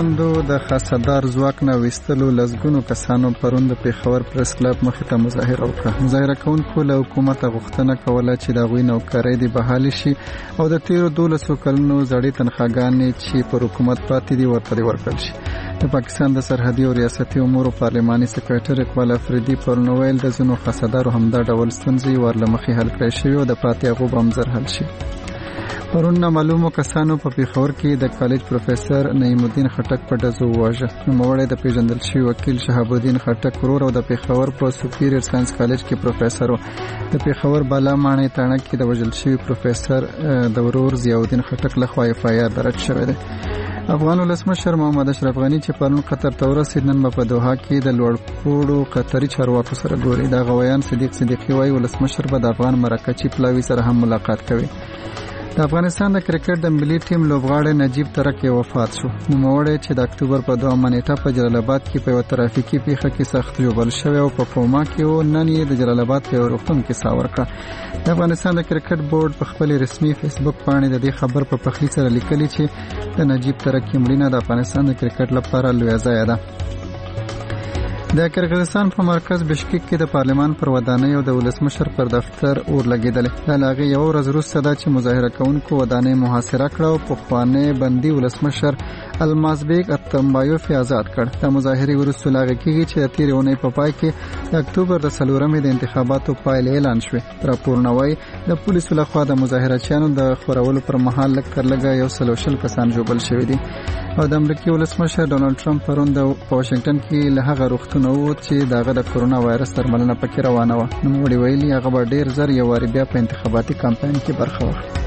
خوندو د خاصدار ځواک نه وستلو لزګونو کسانو پرون د پیښور پریس کلب مخې ته مظاهره وکړه. مظاهره کوونکو له حکومت غوښتنه کوله چې د غوي نوکرۍ د بحالي شي او د 13 کلونو زړې تنخواګانې چې پر حکومت پاتې دي ورته ورکړل شي. د پاکستان د سرحدي او ریاستي امور پارلماني سکریټر اقبال افریدي پرون ویل د زنو خاصدارو همدا ډول ستونزې ورلمخې حل کړی شوی او د پاتې غو بمزر حل شي. پرون معلومو کسانو په پیښور کې د کالج پروفیسور نعیم الدین خټک په ډزو وواژه. نوموړی د پیژندل شوی وکیل شهاب الدین خټک ورور او د پیښور په سپیریر ساينس کالج کې پروفیسور و. د پیښور بالا ماڼۍ تاڼه کې د وژل شوی پروفیسور د ورور ضیاء الدین خټک لخوا FIR درج شوی دی. افغان ولسمشر محمد اشرف غنی چې پرون قطر ته ورسېد نن په دوحه کې د لوړپوړو قطري چارواکو سره ګوري. د غویان صدیقي وايي ولسمشر به د افغان مرکچی پلاوي سره هم ملاقات کوي. د افغانستان د کرکټ د ملي ټیم لوبغاړی نجیب ترک وفات شو. نوموړی چې د اکتوبر په 2 نیټه په جلال آباد کې په یو ترافیکي پیښه کې سخت ژوبل شوی او په کوما کې و. نن یې د جلال آباد په روغتون کې ساه ورکړه. د افغانستان د کرکټ بورډ په خپل رسمي فیسبوک باندې د دې خبر په پخلی سره لیکلي چې د نجیب ترک مړینه د افغانستان د کرکټ لپاره لویه ضایعه ده. د کرغیزستان په مرکز بشکیک کې د پارلمان پر ودانۍ او د ولسمشر پر دفتر اور لګیدل. د هغې یو ورځ وروسته دا چې مظاهره کوونکو ودانۍ محاصره کړه او پخوانی بندي ولسمشر المازبیک اتمبایوف آزاد کړ. د مظاهرې وروسته لاغې کېږي چې د تېرې اونۍ په پای کې د اکتوبر د 4 د انتخاباتو پایلې اعلان شوې. راپورونه وایي د پولیسو لخوا د مظاهرچیانو د خورولو پر مهال لږ تر لږه 140 کسان ژوبل شوي دي. او د امریکای ولسمشر ډونالد ټرمپ پرون د واشنگټن کې له هغه روغتون چې دغه د کرونا وایرس درملنه پکې روانه و. نو ویلي هغه به ډیر زر یو واری بیا په انتخاباتي کمپاین کې برخه واخلي.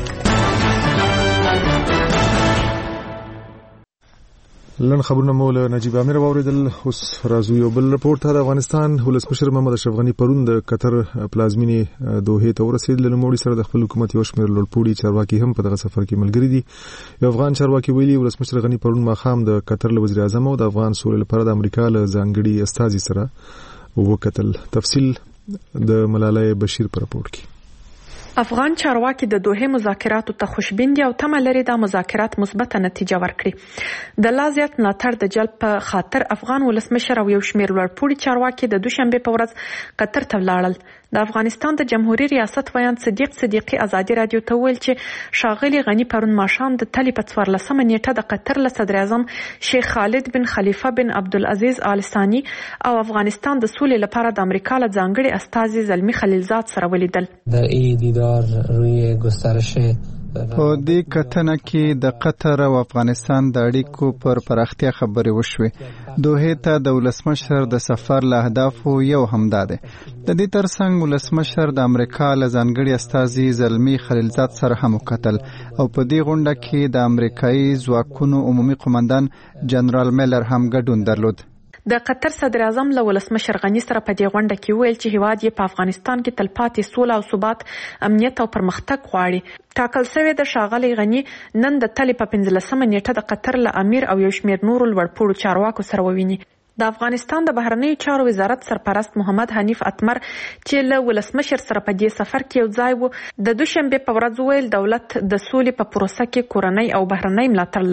لن خبرونه مول نجیب امیر واوریدل. اوس راځو یو بل رپورټ ته. د افغانستان ولسمشر محمد اشرف غنی پرون د قطر پلازمینې دوحه ته ورسېد. لنموړي سره د خپل حکومت یو شمېر لوړپوړي چارواکي هم په دغه سفر کې ملګري دي. یو افغان چارواکي ویلي ولسمشر غنی پرون ماښام د قطر له وزیر اعظم او د افغان سولې لپاره د امریکا له ځانګړي استازي سره وکتل. تفصیل د ملالۍ بشیر په رپورټ کې. افغان چارواکي د دوحه مذاکراتو ته خوشبین دي او تمه لري د مذاکرات مثبته نتیجه ورکړي. د لا زیات ملاتړ د جلب په خاطر افغان ولسمشر او یو شمېر لوړپوړي چارواکي د دوشنبه په ورځ قطر ته ولاړل. د افغانستان د جمهوریت ریاست ویان صدیقي ازادي رادیو ته ویل چې شاغلي غنی پرون ماښام د تلی په 14 نیټه د قطر له صدر اعظم شیخ خالد بن خلیفه بن عبدالعزیز آل ثانی او افغانستان د سولې لپاره د امریکا له ځانګړي استازي زلمی خلیلزاد سره ولیدل. در این دیدار روی گسترش په دې کتنه کې د قطر او افغانستان د اړیکو پر پراختیا خبرې وشوې. دوحه ته د ولسمشر د سفر له اهدافو یو همدا ده. د دې ترڅنګ ولسمشر د امریکا له ځانګړي استازي زلمی خلیلزاد سره هم وکتل او په دې غونډه کې د امریکایي ځواکونو عمومي قومندان جنرال میلر هم ګډون درلود. د قطر صدر اعظم له ولسمشر غنی سره په دې غونډه کې ویل چې هیواد یې په افغانستان کې تلپاتې سوله او ثبات، امنیت او پرمختګ غواړي. ټاکل شوی د ښاغلي غنی نن د تلې په 15 نیټه د قطر له امیر او یو شمېر نورو لوړپوړو چارواکو سره وویني. د افغانستان د بهرنیو چارو وزارت سرپرست محمد حنیف اتمر چې له ولسمشر سره په دې سفر کې یو ځای و د دوشنبه په ورځ ویل دولت د سولې په پروسه کې کورنۍ او بهرنۍ ملاتړ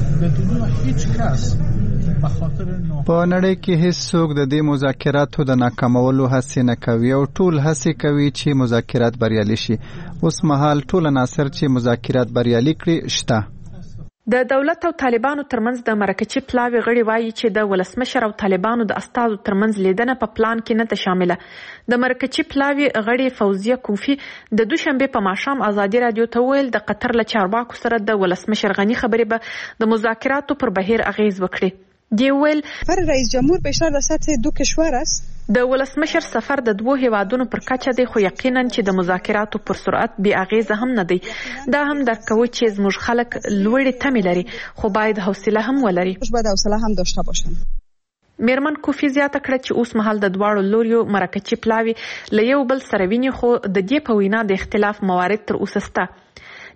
لري. په نړۍ کې هیڅ څوک د دې مذاکراتو د ناکامولو هڅه نه کوي او ټول هڅه کوي چې مذاکرات بریالي شي. اوس مهال ټول عناصر چې مذاکرات بریالي کړي شته. د دولت او طالبانو ترمنځ د مرکچی پلاوی غړي وایي چې د ولسمشر او طالبانو د استازو ترمنځ لیدنه په پلان کې نه ده شامله. د مرکچی پلاوی غړي فوزیه کوفی د دوشنبه په ماښام ازادي رادیو ته ویل د قطر له چارواکو سره د ولسمشر غنی خبرې به د مذاکراتو پر بهیر اغیز وکړي. دی ویل پر رئیس جمهور بیشتر در سطح دو کشور است. د ولسمشر سفر د دوه هیوادونو پر کچه دی خو یقینا چې د مذاکراتو پر سرعت بی اغیزه هم نه دی. دا هم درکوي چې زموږ خلک لوړې تمې لري خو باید حوصله هم ولري. باید حوصله هم داشته باشن. میرمن کوفی زیاته کړه چې اوس مهال د دواړو لوریو مرکچی پلاوی له یو بل سره ویني خو د دې په وینا د اختلاف موارد تر اوسه شته.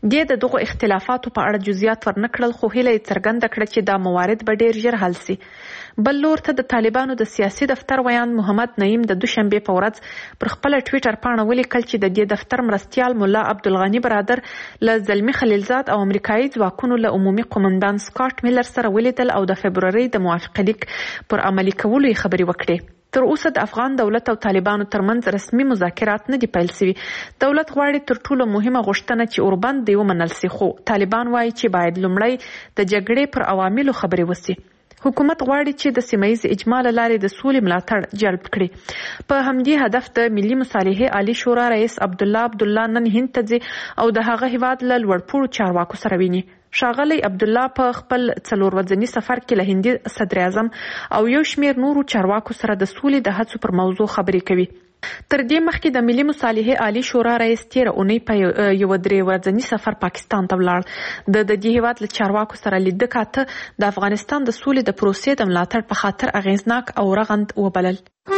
د دغه اختلافاتو په اړه جزئیات ورنکړل، خو هیله یې څرګنده کړه چې دا موارد به ډیر ژر حل شي. بل لور ته د طالبانو د سیاسي دفتر ویاند محمد نعیم د دوشنبه په ورځ پر خپل ټوئیټر پاڼه ولیکل چې د دې دفتر مرستیال مولا عبدالغنی برادر له زلمی خلیلزاد او امریکایي ځواکونو له عمومي قومندان سکاټ میلر سره ولیدل او د فبروري د موافقه لیک پر عملي کولو یې خبرې وکړې. تر اوسه د افغان دولت او طالبانو ترمنځ رسمي مذاکرات نه دي پیل شوي. دولت غواړي تر ټولو مهمه غوښتنه چې اوربند دی ومنل شي، خو طالبان وایي چې باید لومړی د جګړې پر عواملو خبرې وشي. حکومت غواړي چې د سیمه ییز اجماع له لارې د سولې ملاتړ جلب کړي. په همدې هدف د ملي مصالحې عالی شورا رئیس عبدالله نن هند ته ځي او د هغه هیواد له لوړپوړو چارواکو سره ویني. ښاغلی عبدالله په خپل 4 ورځني سفر کې له هندي صدر اعظم او یو شمېر نورو چارواکو سره د سولې د هڅو پر موضوع خبرې کوي. تر دې مخکې د ملي مصالحې عالی شورا رئیس تیر اونۍ په یو 3 ورځني سفر پاکستان ته ولاړ. د دې هیواد له چارواکو سره لیدنه کاته د افغانستان د سولې د پروسې د ملاتړ په خاطر اغیزناک او رغند وبلل.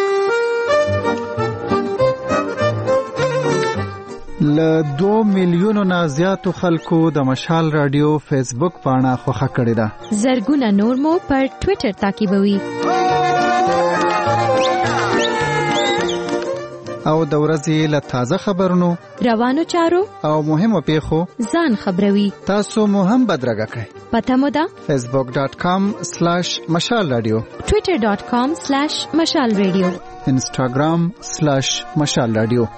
له 2 میلیونو نه زیاتو خلکو د مشال رادیو فیسبوک پاڼه خوښه کړې ده. زرګونه نور مو پر ټوئیټر تعقیبوي. او د ورځې له تازه خبرونو، روانو چارو او مهمو پیښو ځان خبروي. تاسو مو هم بدرګه کړئ. پته مو ده facebook.com/مشال رادیو، twitter.com/مشال رادیو، instagram/مشال رادیو.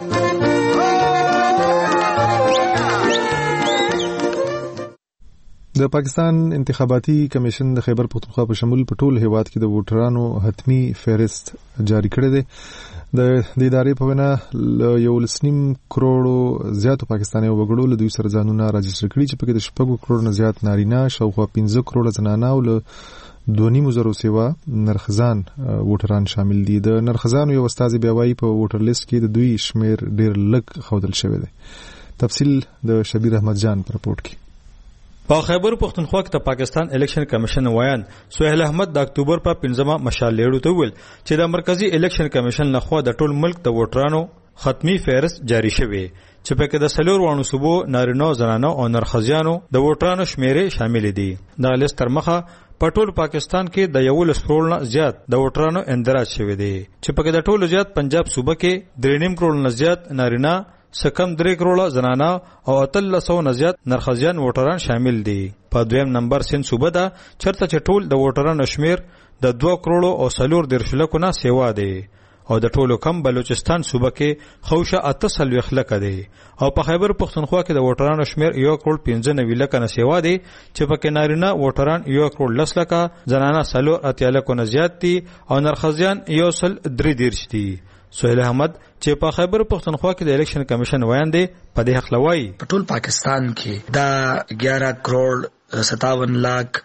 د پاکستان انتخاباتي کمیشن د خیبر پختونخوا په شمول په ټول هیواد کې د ووټرانو حتمی فهرست جاری کړی دی. د ادارې په وینا 1.5 کروڑو زیاتو پاکستاني وګړو له دوی سره ځانونه راجستر کړي چې پکې د 6 کروڑ نه زیات نارینه، شاوخوا 15 کروڑ زنانه او له 2.5 سیوا نرخزان ووټران شامل دي. د نرخزانو یو استاد بیا وايي په ووټر لیست کې د دوی شمیر ډیر لږ خودل شوی دی. تفصیل د شبیر احمد جان پر رپورت کې. په خیبر پختونخوا کې د پاکستان الیکشن کمیشن ویان سہیل احمد د اکتوبر په 15 مشال لیړو ته ویل چې د مرکزی الیکشن کمیشن لخوا د ټول ملک د ووټرانو ختمي فهرست جاری شوی چې پکې د سلور وانو صوبو نارینه زنانه او نرخزیانو د ووټرانو شمیرې شامل دي. د لیست تر مخه په ټول پاکستان کې د 1 کروڑ نه زیات د ووټرانو اندراج شوی دی چې پکې د ټولو زیات پنجاب صوبه کې 3.5 کروڑ نه زیات نارینه، سکم 3 کروڑ زنانه او 300 نه زیات نرخزیان ووټران شامل دي. په دویم نمبر سند صوبه ده چرته چې ټول د ووټرانو شمیر د 2 کروڑ او 4 لکو نه سیوا دی او د ټولو کم بلوچستان صوبه کې خوشه 8 لک دی او په خیبر پختونخوا کې د ووټرانو شمیر 1 کروڑ 95 لک نه سیوا دی چې پکې نارینه ووټران 1 کروڑ 10 لک، زنانه 4 لک نه زیات دي او نرخزیان 1.3 دي. سہیل احمد چې په خیبر پختونخوا کې د الیکشن کمیشن ویاندې په دې حق لوي په ټول پاکستان کې دا 11 کروڑ 57 لاکھ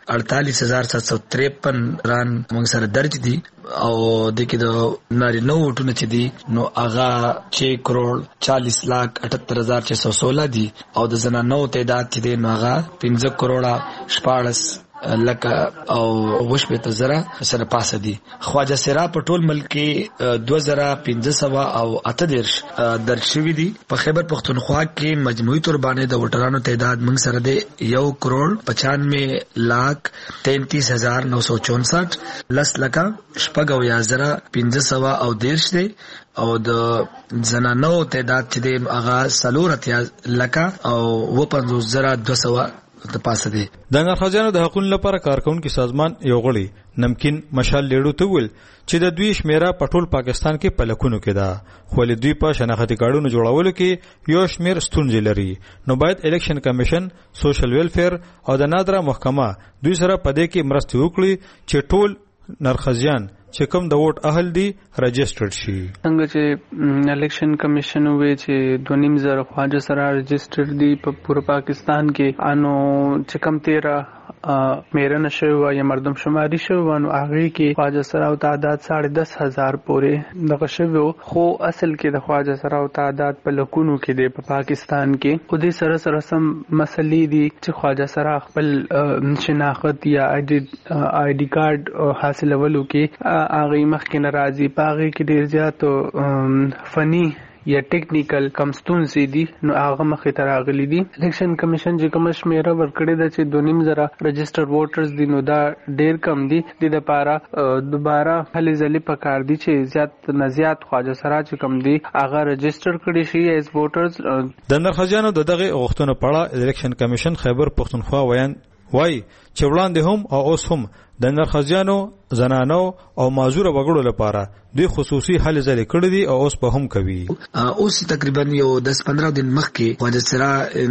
48,753 ران موږ سره درج دي او د کې د نارینه ووټونه چې دي نو هغه 6 کروڑ 40 لاکھ 78,616 دي او د زنانو تعداد چې دي نو هغه 15 کروڑ 14 لکه او وشبه زره سره پاسه دي. خواجه سرا په ټول ملک کې 2500 او 18 درج شوی دي. په خیبر پختونخوا کې مجموعي تور باندې د ووټرانو تعداد موږ سره دی 1 کروڑ 95 لاکھ 33,964 لس لکه شپږ او 1500 او 10 دی او د زنانو تعداد چې دی هغه 4 لکه او 52,200 د پاسه دي. د نرخزیانو د حقوقو لپاره کارکونکو سازمان یو غړي نمکین مشال لیړو ته ویل چې د دوی شمیره په ټول پاکستان کې په لکونو کې ده، خو له دوی په شناختی کارډونو جوړولو کې یو شمیر ستونزې لري. نو باید الیکشن کمیشن، سوشل ویلفیر او د نادره محکمه دوی سره په دې کې مرسته وکړي چې ټول نرخزیان چې کوم د ووټ اهل دي رجسټرډ شي. څنګه چې الیکشن کمیشن وی چې 2.5 خواجه سره رجسټرډ دي په پوره پاکستان کې، انو چې کم 13 میرن شو یا مردم شماری شو نو هغه کې خواجه سره او تعداد 10,500 پورې دغه شو، خو اصل کې د خواجه سره او تعداد په لکونو کې دی په پاکستان کې. خو دې سره سره سم مسلې دي چې خواجه سره خپل شناخت یا آی ډی کارت حاصلولو کې هغه مخکې ناراضي پاغه کې ډیر زیات فني یا ټیکنیکل کم ستونزې دي نو هغه مخې ته راغلي دي. الیکشن کمیشن چې کوم شمیره ورکړې ده چې 2.5 رجسټر ووټرز دي نو دا ډیر کم دي. د لپاره دوباره هلې ځلې پکار دي چې زیات نه زیات خواجه سراج کم دي هغه رجسټر کړي شي ایز ووټرز. د نرخجانو دغه غوښتنو په اړه الیکشن کمیشن خیبر پښتونخوا وایي چې وړاندې هم او اوس هم د نرخجانو زنانو او معذور وګړو لپاره دوی خصوصي هلې ځلې کړې دي او اوس به هم کوي. اوس تقریبا یو 10-15 دن مخکې خواجه سرا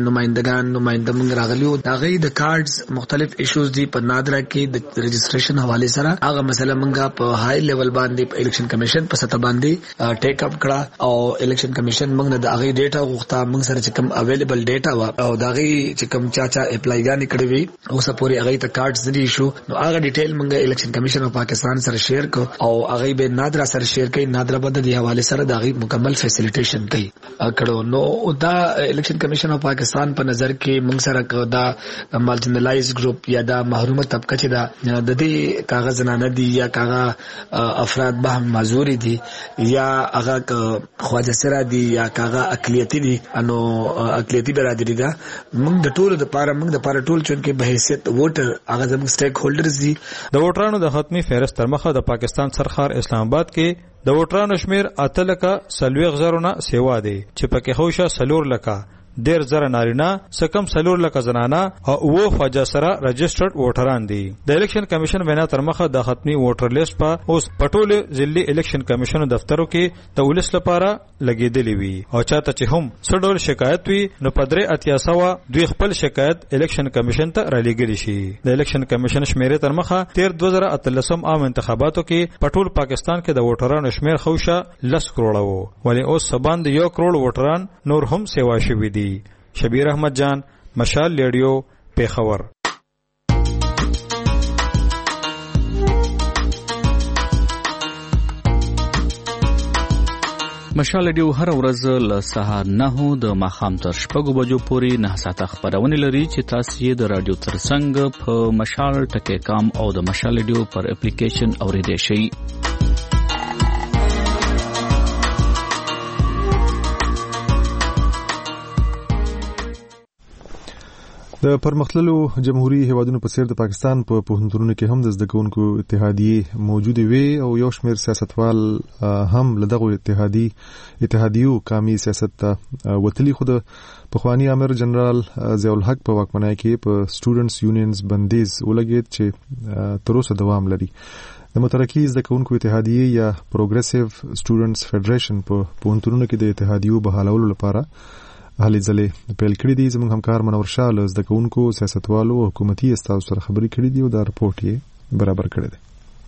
نماینده موږ راغلیو دا غي د کارډز مختلف ایشوز دي په نادره کې د رجسټریشن حواله سره هغه مسله موږ په های لیول باندې په الیکشن کمیشن په سطح باندې ټیک اپ کړه او الیکشن کمیشن موږ د هغه ډیټا غوښته موږ سره چې کوم اویلیبل ډیټا وا او دا غي چې کوم چا اپلای غانې کړې وي اوس پورې هغه ته کارډز دي شو نو هغه ډیټیل موږ الیکشن کمیشن اف پاکستان سره شیر کو او هغه به نادره سره شیر کوي نادره بد دی حواله سره دا غي مکمل فیسیلیټیشن کوي کړو نو دا الیکشن کمیشن اف پاکستان په نظر کې موږ سره دا مارجنلایز ګروپ یا دا محرومه طبقه چې دا د دې کاغذ نه دي یا کاغذ افراد به معذور دي یا هغه خواجه سره دي یا کاغذ اقلیتی دي انو اقلیتی برادری دا موږ د ټولو د پاره ټول چون کې به حیثیت ووټر هغه زموږ سټیک هولډرز دي. د ووټرانو د حتمی فهرست تر مخه د پاکستان سرخار اسلام آباد کې د ووټرانو شمیر 8,40,000 نه سیوا دی چې پکې خوشا 4,10,000 نارینه سکم 4,00,000 زنانه او وو خواجه سره رجسټرډ ووټران دي. د الیکشن کمیشن وینا تر مخه د حتمی ووټر لیست په اوس پټول ضلعي الیکشن کمیشن دفترو کې د ولس لپاره لګیدلی وي او چاته چې هم څډول شکایت وي نو په 3,800 دوی خپل شکایت الیکشن کمیشن ته را لګیلی شي. د الیکشن کمیشن شمیره تر مخه 2013 عام انتخاباتو کې پټول پاکستان کې د ووټرانو شمیر خوشا 10 کروڑه وو ولی اوس سباند 1 کروڑ ووټران نور هم سیوا شوي دي. شبیر احمد جان مشال ریډیو پیښور. مشال ریډیو هر ورځ له سهار 9 د ماښام تر 6 بجو پورې 9 ساعته خبرونه لري چې تاسو یې د رادیو ترڅنګ په مشال ټکی کام او د مشال ریډیو پر اپلیکیشن اوریدئ شئ. د پرمختللو جمهوریت هیوادونو په څیر د پاکستان په پوهنتونونو کې هم د زده کوونکو اتحادیې موجوده وي او یو شمېر سیاستوال هم له دغه اتحادیو قومي سیاست ته وتلي. خو د پخوانی امر جنرال ضیاء الحق په واکمنۍ کې په سټوډنټس یونینز بندیز ولګید چې تر اوسه دوام لري. د مترقي زده کوونکو اتحادیې یا پروګریسیو سټوډنټس فدریشن په پوهنتونونو کې د اتحادیو بحالولو لپاره هلې ځلې پیل کړي دي. زموږ همکار منور شاه له زده کوونکو سیاستوالو او حکومتي استازو سره خبرې کړې دي او دا رپورټ یې برابر کړی دی.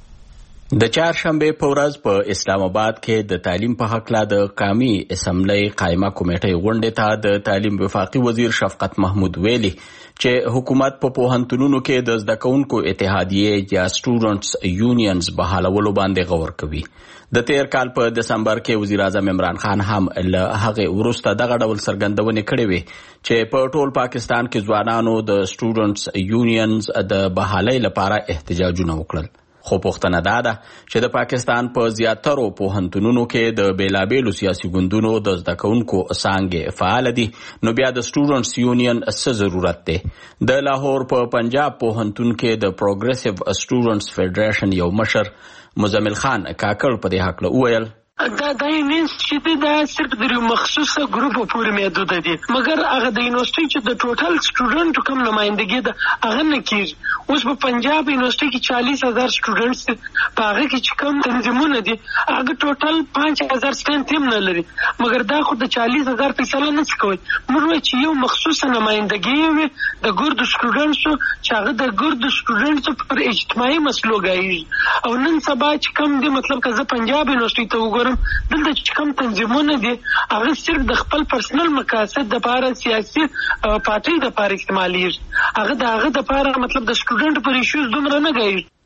د چهارشنبه په ورځ په اسلام آباد کې د تعلیم په حق لا د قومي اسمبلی قائمه کمیټې غونډې ته د تعلیم وفاقي وزیر شفقت محمود ویلي چې حکومت په پوهنتونونو کې د زده کوونکو اتحادیې یا سټوډنټس یونینز بحالولو باندې غور کوي. د تیر کال په دسمبر کې وزیر اعظم عمران خان هم له هغه وروسته دغه ډول څرګندونې کړې وې چې په ټول پاکستان کې ځوانانو د سټوډنټس یونینز د بحالۍ لپاره احتجاجونه وکړل. خو پوښتنه دا ده چې د پاکستان په زیاترو پوهنتونونو کې د بیلابیلو سیاسي ګوندونو د زده کوونکو څانګې فعال دي نو بیا د سټوډنټس یونین څه ضرورت دی. د لاهور په پنجاب پوهنتون کې د پروګریسیو سټوډنټس فدریشن یو مشر مزمل خان کاکړ په دې حق له وویل دا مینس چې دا صرف د مخصوصه ګروپ پورې محدود دي مګر هغه د یونیورسيټي چې د ټوټل سټوډنټ کوم نمائندګي ده هغه نه کیږي. اوس په پنجاب یونیورسيټي کې 40,000 سټوډنټس په هغه کې چې کوم تنظیمونه دي هغه ټوټل 5,000 سټوډنټ هم نه لري مګر دا خو د 40,000 فیصله نه کوي. موږ چې یو مخصوصه نمائندګي وي د ګرد سټوډنټسو چې هغه د ګرد سټوډنټسو پر اجتماعي مسلو غایي او نن سبا چې کوم دي مطلب که زه پنجاب یونیورسيټي ته دلته چې کوم تنظیمونه دي هغه صرف د خپل پرسنل مقاصد د لپاره سیاسي پارټي د لپاره استعمالېږي. هغه د لپاره مطلب د سټوډنټ پر ایشوز دومره نه غواړي.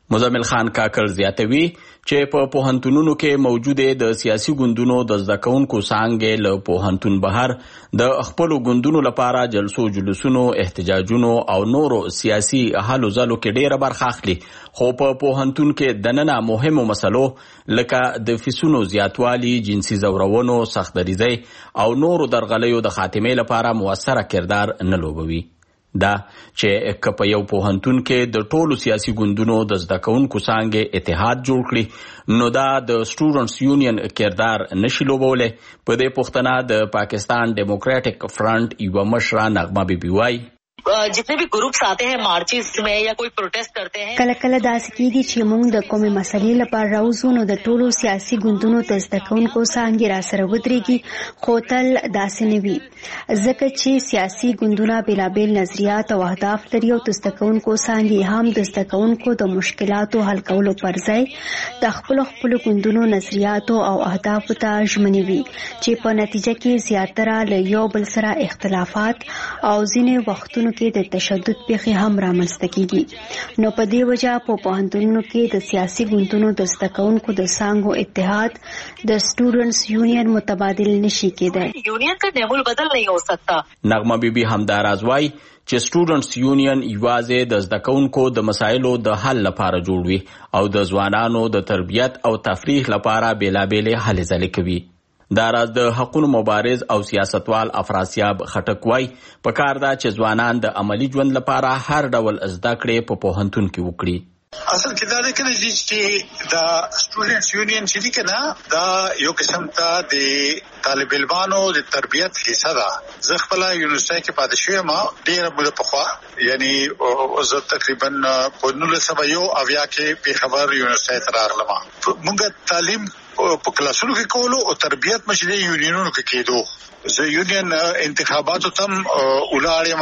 مزمل خان کاکړ زیاتوي چې په پوهنتونونو کې موجوده د سیاسي ګوندونو د زده کوونکو څانګې له پوهنتون بهر د خپلو ګوندونو لپاره جلسو جلوسونو احتجاجونو او نورو سیاسي هلو ځلو کې ډیره برخه اخلي، خو په پوهنتون کې دننه مهمو مسلو لکه د فیسونو زیاتوالي، جنسي ځورونو، سختدریزۍ او نورو درغلیو د خاتمې لپاره موثره کردار نه لوبوي. دا چې که په یو پوهنتون کې د ټولو سیاسي ګوندونو د زده کوونکو څانګې اتحاد جوړ کړي نو دا د سټوډنټس یونین کردار نشي لوبولی. په دې پوښتنه د پاکستان ډیموکریټک فرنٹ یوه مشره نغمه بیبي وایي जितने भी ग्रुप्स आते हैं मार्चेस में या कोई प्रोटेस्ट करते हैं کله کله داسې کېږي چې موږ د کومې مسلې لپاره راوځو نو د ټولو سیاسي ګوندونو د زده کوونکو څانګې راسره ودرېږي، خو تل داسې نه وي ځکه چې سیاسي ګوندونه بېلابېل نظریات او اهداف لري او د زده کوونکو څانګې هم د زده کوونکو د مشکلاتو حل کولو پر ځای د خپلو ګوندونو نظریاتو او اهدافو ته ژمنې وي چې په نتیجه کې زیاتره له یو بل سره اختلافات او ځینې وختونو کې د تشدد پیښې هم رامنځته کیږي. نو په دې وجه په پوهنتونونو کې د سیاسي ګوندونو د زده کوونکو د څانګو اتحاد د سټوډنټس یونین متبادل نشي کېدای. یونین کا نعمل بدل نہیں ہو سکتا. نغمه بیبي همداراز وایي چې سټوډنټس یونین یوازې د زده کوونکو د مسایلو د حل لپاره جوړ وي او د ځوانانو د تربیت او تفریح لپاره بېلابېلې هلې ځلې کوي. دا راز د حقونو مبارز او سیاستوال افراسیاب خټک وایي پکار ده چې ځوانان د عملی ژوند لپاره هر ډول زده کړې په پوهنتون کې وکړي. اصل کې دا لیکنه دي چې دا سټوډنټس یونین چې دي کنه دا یو قسم ته د طالب علمانو د تربیت حصہ ده. زه خپل یونیورسيټي کې پاتې شوم ډېر موده پخوا، یعنی زه تقریبا په 1991 کې په خبر یونیورسيټي ته راغلم. موږ تعلیم په کلاسونو کې کولو او تربیت مشري یونینونو کې کېدو. زه یونین انتخاباتو تم ولاړم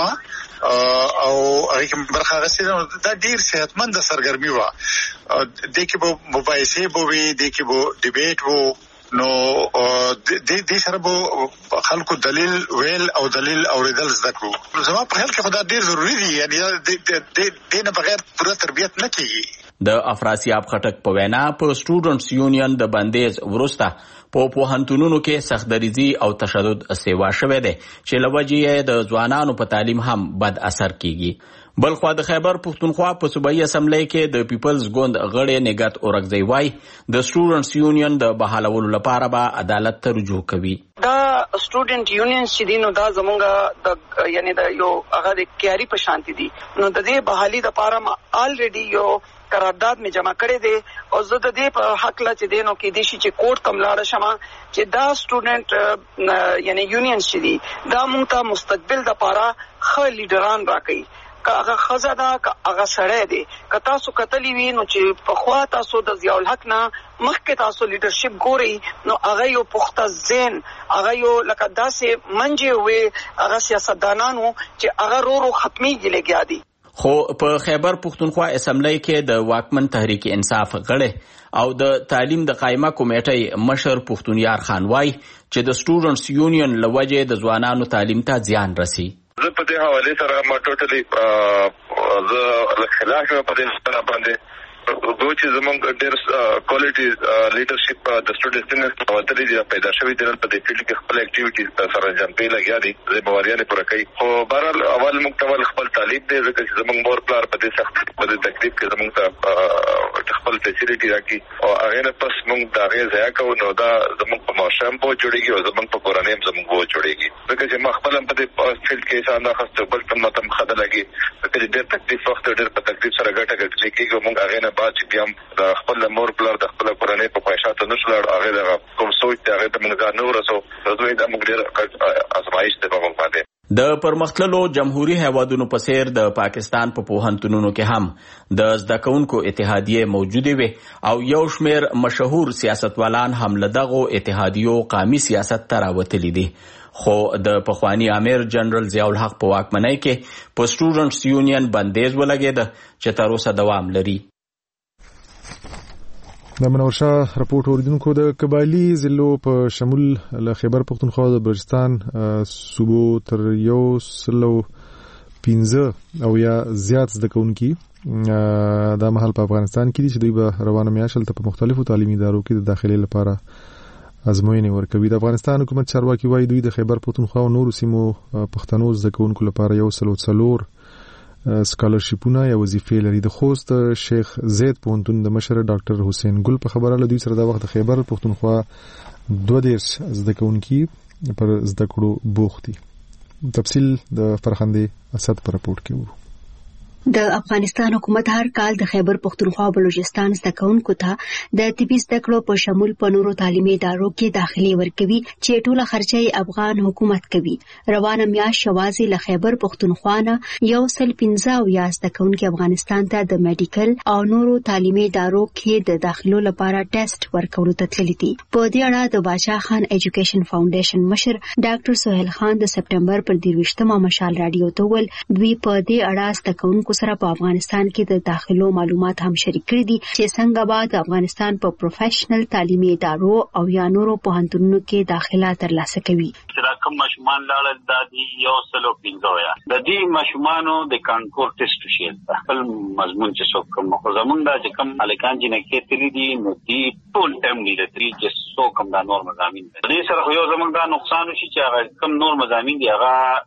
او هغه برخه غسیدم. دا ډیر صحتمند سرګرمي و. د کې به مباحثه به وي، د کې به ډیبیټ وو، نو د سره به خلکو دلیل ویل او دلیل اوریدل زده کړو. زما په خیال کې خدا ډیر ضروری دی، یعنی د نه بغیر پوره تربیت نه کیږي. د افراسیاب خټک په وینا په سټوډنټس یونین د بندیز وروسته په پوهنتونونو کې سختدریزي او تشدد سیوا شوی دی چې له وجې یې د ځوانانو په تعلیم هم بد اثر کیږي. بلخوا د خیبر پښتونخوا په صوبایي اسمبلی کې د پیپلز ګوند غړی نګات اورګزی وایي د سټوډنټس یونین د بحالولو لپاره به عدالت ته رجوع کوي. دا سټوډنټ یونین چې دي نو دا زمونږ د یعنی د یو هغه د کیاري په شانتي دي، نو د دې بحالي د لپاره الریډي یو قرارداد می جمع کړی دی او زه د دې په حق لا چې دینو کې دیشي چې کوټ کم لاړ شمه چې دا سټوډنټ یعنی یونین چې دي دا مونږ ته مستقبل د لپاره خ لیډران راکړي، که هغه خزه ده که هغه سړی دی. که تاسو کتلی وي نو چې په خوا تاسو د ضیاء الحق نه مخکې تاسو لیډرشپ ګورئ نو هغه یو پخته ذهن، هغه یو لکه داسې منجې وي هغه سیاستدانانو چې هغه رو ختمیږي لګیا دي. خو په خیبر پښتونخوا اسمبلی کې د واکمن تحریک انصاف غړی او د تعلیم د قائمه کمیټې مشر پښتونیار خان وایي چې د سټوډنټس یونین له وجې د ځوانانو تعلیم ته زیان رسي. زه په دې حواله سره ما ټوټلی زه خلاف په دې سره باندې دوی چې زمونږ ډېر کوالټي لیډرشپ د سټوډنټس یونین وتلې دي پیدا شوې دي په دې فیلډ کې خپل اکټیویټیز سره انجام پی لګیا دي ذمہواریاں پوره کوي. خو بهرحال اول مکتمل خپل تعلیم دی ځکه چې زمونږ مور پلار په دې سخت په دې تکلیف کې زمونږ ته خپل فیسیلیټي راکړي او هغه نه پس موږ دا غي ځای کوو نو دا زمونږ په معاشره بو جوړیږي او زمونږ په کورنۍ هم زمونږ بو جوړیږي. ځکه چې ما خپل په دې فیلډ کې ځان راخسته بل تم متم خدای لګي چې ډېر تکلیف وخت ډېر په تکلیف سره ګټه ګټلې کېږي. موږ هغه نه بعد چې بیا د خپل مور پلار د خپل کورنۍ په خواهشاتو نشو لاړ هغه د کوم سوچ ته هغه د موږ نه ورسو دوی د موږ ډېر ازمایش ته په موږ باندې. د پرمختللو جمهوریت هیوادونو په څیر د پاکستان په پوهنتونونو کې هم د زده کوونکو اتحادیې موجودې وي او یو شمېر مشهور سیاستوالان هم له دغو اتحادیو قومي سیاست ته راوتلي دي. خو د پخوانی امیر جنرال ضیاء الحق په واکمنۍ کې په سټوډنټس یونین بندیز ولګېده چې تر اوسه دوام لري. د منورشاه راپورټ اوریدونکو د قبایلی ضلعو په شمول له خیبر پښتونخوا د بلوچستان صوبو تر 100 15 او یا زیات زده کوونکي دا مهال په افغانستان کې دي چې دوی به روانه میاشت په مختلفو تعلیمي ادارو کې د داخلي لپاره ازموینې ورکوي. د افغانستان حکومت چارواکي وايي دوی د خیبر پختونخوا او نورو سیمو پښتنو زده کوونکو لپاره 104 سکالرشیپونه یا وظیفې لري. د خوست شیخ زید پوهنتون د مشر ډاکټر حسین ګل په خبره له دوی سره د وخت خیبر پختونخوا 22 زده کوونکي پر زده کړو بوخت دي. تفصیل د فرخندې اسد پر راپورټ کې وو. د افغانستان حکومت هر کال د خیبر پختونخوا او بلوچستان زده کوونکو ته د طبي زده کړو په شمول په نورو تعلیمي ادارو کې داخلي ورکوي چې ټوله خرچه افغان حکومت کوي. روانه میاشت شوازي له خیبر پختونخوا نه 115 زده کوونکي افغانستان ته د میډیکل او نورو تعلیمي ادارو کې د داخلو لپاره ټیسټ ورکولو ته تللي دي. په دې اړه د باچا خان ایجوکیشن فاونډیشن مشر ډاکټر سہیل خان د سپټمبر پر 23 مشال رادیو ته ول دوی په دې اړه زده کوونکو سره په افغانستان کې د داخلو معلومات هم شریک کړي دي چې څنګه به د افغانستان په پروفیشنل تعلیمي ادارو او یا نورو پوهنتونونو کې داخله ترلاسه کوي. دا کوم ماشومان لاړل د 115 د دې ماشومانو د کانکور ټیسټ شي خپل مضمون چې څوک کوم خو زمونږ د چې کوم الکان چې نه کېتلی دي نو دې ټول ټیم دی لري چې څوک کوم د نور مضامین دي سره یو زمونږ د نقصان شي چې کوم نور مضامین دی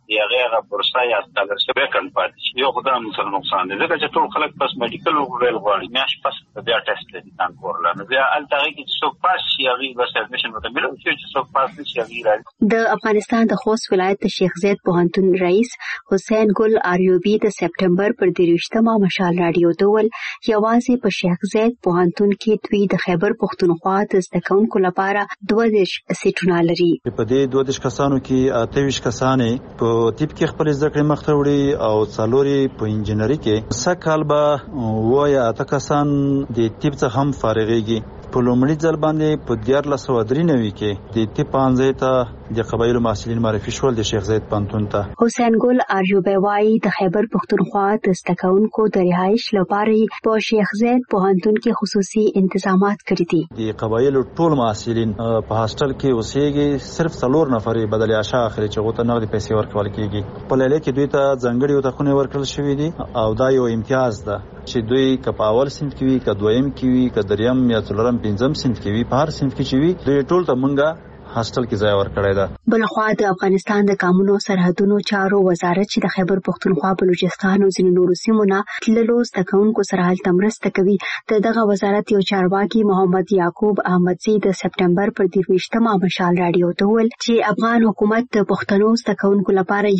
هغه پرسا یا سکالرشپ کم پاتې یو خدای مسلمان نقصان دي ځکه چې ټول خلک پس میډیکل ویل غواړي میاش پس بیا ټیسټ لري کانکور لري بیا الټاګي چې څوک پاس شي هغه بس اډمیشن وته ملو چې څوک پاس نشي هغه راځي. د افغانستان د خوست ولایت شیخ زید پوهنتون رئیس حسین ګل آریوبی د سپټمبر پر 23 مشال رادیو ډول یوازې په شیخ زید پوهنتون کې دوی د خیبر پختونخوا د زده کوونکو لپاره 22 سیټونه لري. په دې 22 کسانو کې 28 کسانې په طب کې خپل زده کړې مخ ته وړي او څلوري په انجینری کې سکهال به وایا اته کسان د طب څخه هم فارغېږي. په لومړي ځل باندې په 1493 کې د طب پانځه ته د قبایلو محصلین معرفي شول د شیخ زید پوهنتون ته. حسین ګل آریوبی وايي د خیبر پختونخوا د زده کوونکو د رهایش لپاره په شیخ زید پوهنتون کې خصوصي انتظامات کړي دي. د قبایلو ټول محصلین په هاستل کې اوسېږي. صرف 4 نفر بدل عشاء اخري چې غوته نغدي پیسې ورکول کیږي. په لیله کې دوی ته ځنګړي وتخونه ورکړل شوې دي او دا یو امتیاز ده چې دوی که په اول صنف کې وي که دویم کې وي که دریم یا څلورم پنځم صنف کې وي په هر صنف کې چې وي دوی ټول ته مونږه هاستل کې ځای ورکړی ده. بلخوا د افغانستان د قانونو سرحدونو چارو وزارت چې د خیبر پختونخوا بلوچستان او ځینو نورو سیمو نه تللو زده کوونکو سره هلته مرسته کوي. دغه وزارت یو چارواکي محمد یعقوب احمدزي د سپټمبر پر 23 مشال رادیو ته ویل چې افغان حکومت د پښتنو زده کوونکو لپاره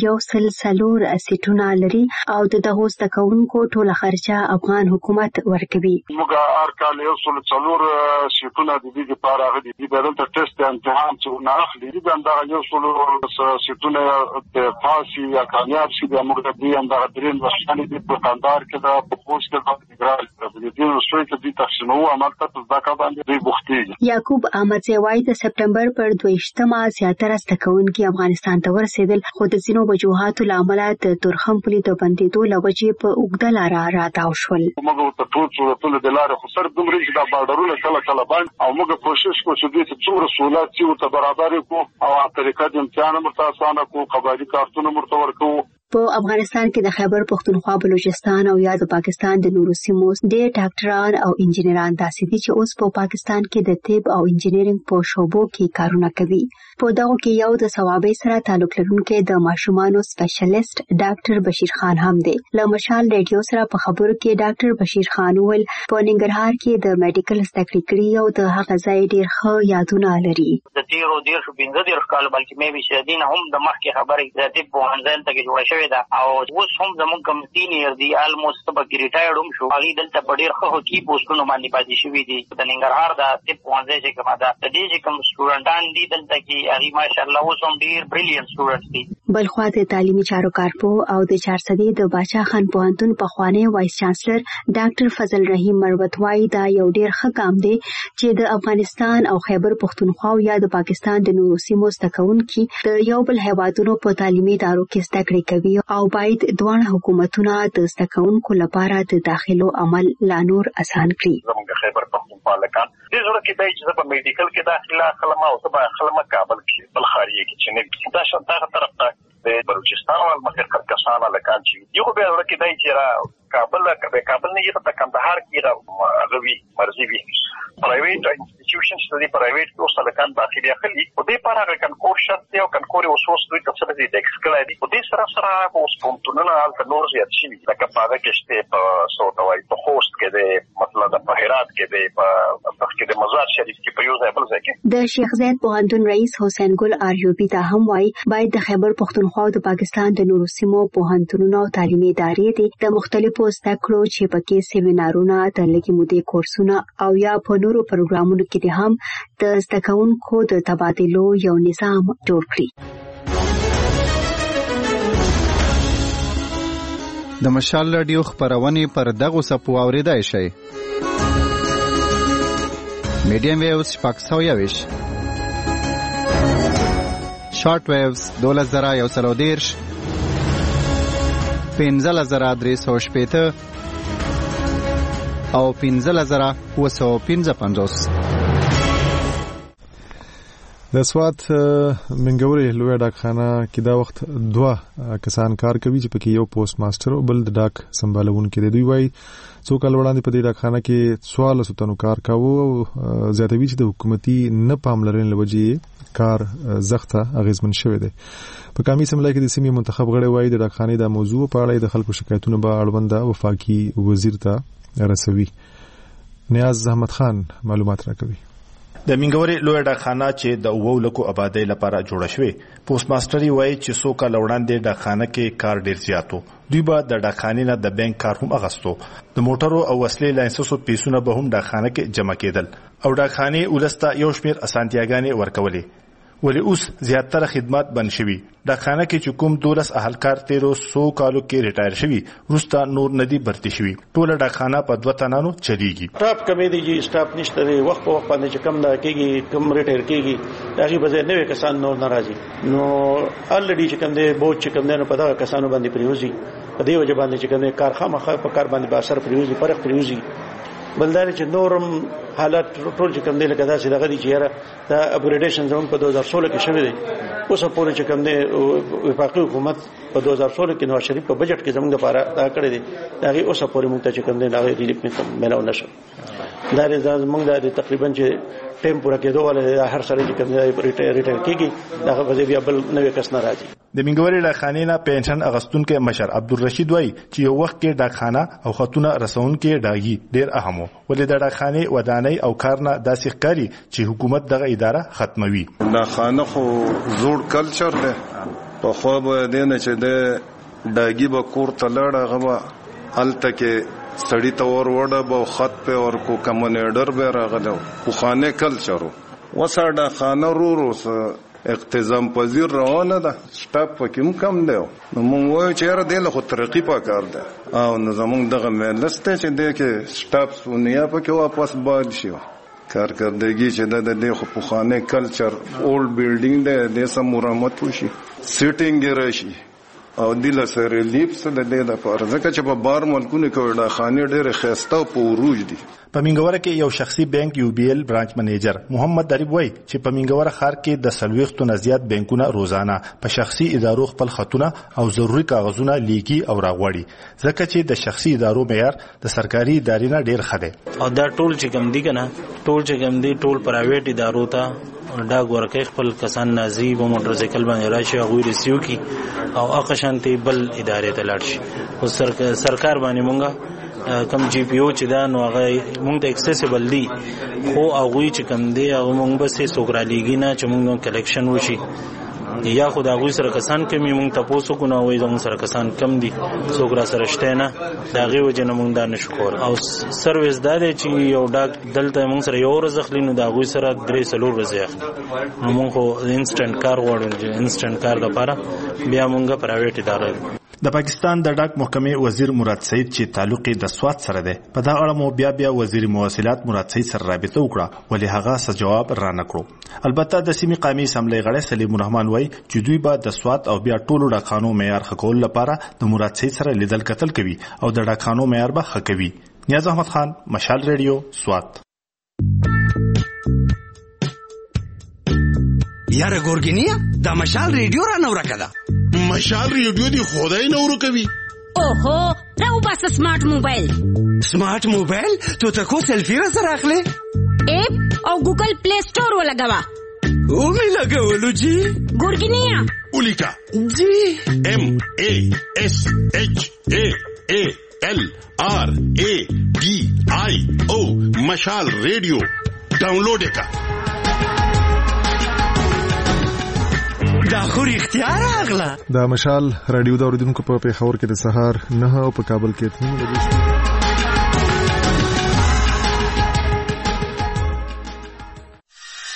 104 سیټونه لري او دغه زده کوونکو ټوله خرچه افغان حکومت ورکوي. موږ هر کال 104 سیټونه د دې لپاره غوډي د دلته ټیسټ امتحان چې نه اخلي دا یو څلور سیټونه د پاسي یا کامیاب شي د موږ د دې اندازه درین وشتنې د پروګرامدار کې دا په پوسټ کې د ګرال د دې نوښت کې د تخصصو عمل ته ځکه باندې دوی بوختي. یعقوب احمدزي وايي د سپټمبر پر 22 زیاتره زده کوونکي افغانستان ته ورسېدل خو د ځینو وجوهاتو لامل د تورخم پلي د بندیدو لوجې په اوږده لار راتاو شول. موږ ته ټول صورتونه د لارې خو سر دومره چې دا بارډرونه کله باندې او موږ کوشش کوو چې دې څومره سہولت چې ته برابر کو او طریقه د امتحان مرتاسانه کو قبایلی کارتونه مرتور کو. په افغانستان کې د خیبر پختونخوا بلوچستان او یا د پاکستان د نورو سیمو ډېر ډاکټران او انجینران داسې دي چې اوس په پاکستان کې د طب او انجینرینګ په شعبو کې کارونه کوي. په دغه کې یو د ثوابي سره تعلق لرونکي د ماشومانو سپیشلیست ډاکټر بشیر خان هم دی. له مشال ریډیو سره په خبرو کې ډاکټر بشیر خان ویل په ننګرهار کې د میډیکل زده کړې کړي او د هغه ځای ډېر ښه یادونه لري. د تیرو 15 کال بلکې مې به شدین هم د مخکې خبرې د طب پوهنځي ته جوړ شوی دا او اوس هم زموږ کوم سینیئر دی الموست په کې ریټایرډ هم شو هغه دلته په ډېر ښه کی پوسټونو باندې پاتې شوی دي. د ننګرهار د طب پوهنځي چې کومه ده د دې چې کوم سټوډنټان دي دلته کې هغه ماشاءالله اوس هم ډېر بریلیانت سټوډنټس دي. بلخوا د تعلیمي چارو کارپو او د چارسدي د باچا خان پوهنتون په خوانی وایس چانسلر ډاکټر فضل رحیم مروت وايي دا یو ډېر ښه کام دی چې د افغانستان او خیبر پختونخوا یا د پاکستان د نورو سیمو زده کوونکي د یو بل هیوادونو په تعلیمي ادارو کې زده کړې کوي او باید دواړه حکومتونه د زده کوونکو لپاره د داخلو عمل لا نور آسان کړي. زموږ خیبر پختونخوا لکان دې ضرورت کې دی چې په میډیکل کې داخله خلما او په خلما کابل کې بل خارجي کې چې نه دا شته طرف ته د بلوچستان او مخکې کسان لکان چې یو به ورکه دای چې را کابل نه یې ته کندهار کې غوي مرزي وي پرایویټ انسټیټیوشنز د پرایویټ کوسه لکان داخلي اخلي په دې پاره کن کورس شته او کن کوري اوسوس دوی ته څه دي ټیکسکل دي په دې سره اوس پونتونه حالت نور زیات شي لکه پاره کې شته په سوتوي په خوست کې د مطلب د هرات کې د مزار شریف کې په یو ځای بل ځای کې د شیخ زاید پوهنتون رئیس حسین ګل آریوبی ته هم وایي باید د خیبر پختونخوا او د پاکستان د نورو سیمو پوهنتونونو او تعلیمي ادارې د مختلفو زده کړو چې پکې سیمینارونه د لږې مودې کورسونه او یا په نورو پروګرامونو کې د هم د زده کوونکو د تبادلو یو نظام جوړ کړي. د مشال رادیو خبرونه پر دغه سپو اوریدای شي. میډیم ویوز پاکستاویش شارټ ویوز 2130 15350 او 15955. د سوات منګوري لوی ډاکخانه کې دا وخت 2 کسان کار کوي چې پکې یو پوسټ ماستر او بل د ډاک سمبالونکو دی. دوی وايي څو کال وړاندې په دې ډاکخانه کې 1400 تنو کار کاوه او زیاتوي چې د حکومتي نه پاملرنې لوجې کار زخته اغیزمن شوی دی. په قومي اسمبلی کې د سیمې منتخب غړي وايي د ډاکخانې د موضوع په اړه د خلکو شکایتونه به اړوند وفاقي وزیر ته رسوي. نیاز احمد خان معلومات راکوي. د منګوري لوی ډاکخانه چې د اوولکو آبادی لپاره جوړه شوې پوسټ ماستري وایي چې څو کال وړاندې ډاکخانه کې کار ډیر زیاتو. دوی به د ډاکخانې نه د بانک کار هم اغستو. د موټرو او وسلې لایسنسو پیسونه به هم ډاکخانه کې جمع کېدل او ډاکخانې ولسته یو شمیر اسانتیاګانې ورکولې. ولی اوس زیاتره خدمات بند شوي. ډاکخانه کې چې کوم 12 اهلکار 1300 کالو کې ریټایر شوي وروسته نور ندي برتي شوي. ټول ډاکخانه په 2 تنانو چلیږي. سټاف کمی دی سټاف نشته دی وخت په وخت باندې چې کم دا کېږي کم ریټایر کېږي دغه بځای نوې کسان نور ناراضي نو الډي چې کم دی بوج چې کم دی نو په دا کسانو باندې پریوزي په دې وجه باندې چې کم کار خامخا په کار باندې به اثر پریوزي فرق پریوزي. بلدار چې نورم حالات ټول چې کم دی لکه دا چې دغه دي چې دا اپګریډیشن زمون په 2016 کې شوی دی. اوس په پوره چې کم دی وفاقي حکومت په 2016 کې نواز شریف په بجټ کې زمونږ لپاره دا کړی دی دا اوس په پوره مونږ ته چې کم دی دا ریلیف ملو نشو. دا زمونږ د تقریبا چې ټیم پوره کېدو ولې هر سره چې کم دی ریټایر کېږي دا به بیا بل نوې کس نه راځي. د منګوري ډاکخانې نه پنشن اغستونکو مشر عبدالرشید وای چې یو وخت کې ډاکخانه او خطونه رسونکو ډاګي ډیر اهمو ولې د ډاکخانې ودانۍ او کارنه داسې ښکاري چې حکومت دغه اداره ختموي. ډاکخانه خو زوړ کلچر دی په خو به دینه چې د ډاګي به کور ته لړ غوا الته کې سړی ته ور وړه به خط په اور کو کمونیډر به راغلو خو خانه کلچر وسه ډاکخانه روس اقتزام پذیر روانه ده سټاپ پکې کم دی نو موږ وایو چې را دی له ترقی پکار ده او نو زموږ دغه ملسته چې دی کې سټاپ سونیا پکې واپس بال شي کارکردګي چې د دې خو په خانه کلچر اولډ بیلډینګ ده د سم مرمت وشي سیټینګ راشي او دله سره لیپس د دې لپاره ځکه چې په بار ملکونه کې د خانه ډېر خسته او پوروج دي. په منګوره کې یو شخصي بانک یو بی ال برانچ منیجر محمد دریب وای چې په منګوره ښار کې د 40 نه زیات بانکونه روزانه په شخصي ادارو خپل خطونه او ضروري کاغذونه لیکي او راغوړي ځکه چې د شخصي ادارو معیار د سرکاري ادارې نه ډیر ښه دی او دا ټول چې کم دي کنه ټول پرایویټ ادارو ته ډاګ ورکه خپل کسان نازي په موټر سایکل باندې راشي او ریسیو کی او اقشانتي بل ادارې ته لاړ شي او سرکار باندې مونږه کم جی پی او چې دا نو هغه مونږ ته اکسیسیبل دي خو هغه چې کم دی هغه مونږ بس سوګرا لیګی نه چې مونږ کلیکشن وشي یا خدا غوي سره کسان کمی مونږ تاسو کو نه وای زموږ سره کسان کم دي سوګرا سره شته نه دا غي وجه نه مونږ دا نشو کول او سرویس دا دی چې یو ډاک دلته مونږ سره یو ورځ خلینو دا غوي سره 3 ورځې اخلي نو مونږ خو انسټنټ کار غواړو انسټنټ کار لپاره بیا مونږه پرایویټ ادارې د پاکستان د ډاک محکمې وزیر مراد سعید چې تعلق د سوات سره ده په دا اړه مو بیا وزیر مواصلات مراد سعید سره رابطه وکړه ولې هغه څه جواب را نکړو. البته د سیمې قومي اسمبلی غړی سلیم الرحمن وای چې دوی به د سوات او بیا ټولو ډاکخانو معیار خکول لپاره د مراد سعید سره لیدل کتل کوي او د ډاکخانو معیار به خکوي. نیاز احمد خان مشال ریډیو سوات. یاره ګورګینیا د مشال ریډیو را نو راکړه مشال ریډیو دی خدای نورو کوي. اوهو راو بس سمارټ موبایل. سمارټ موبایل تو تکو سلفي را سره اخلي اپ او ګوګل پلی سٹور ولګوا. او می لګولو جی ګورګینیا ولیکا جی MASHALRADIO مشال ریډیو ډاونلوډ کا. دا خو اختیار اغلا. دا مشال رادیو د اوریدونکو په پیښور کې د سهار 9 او په کابل کې 3 بجې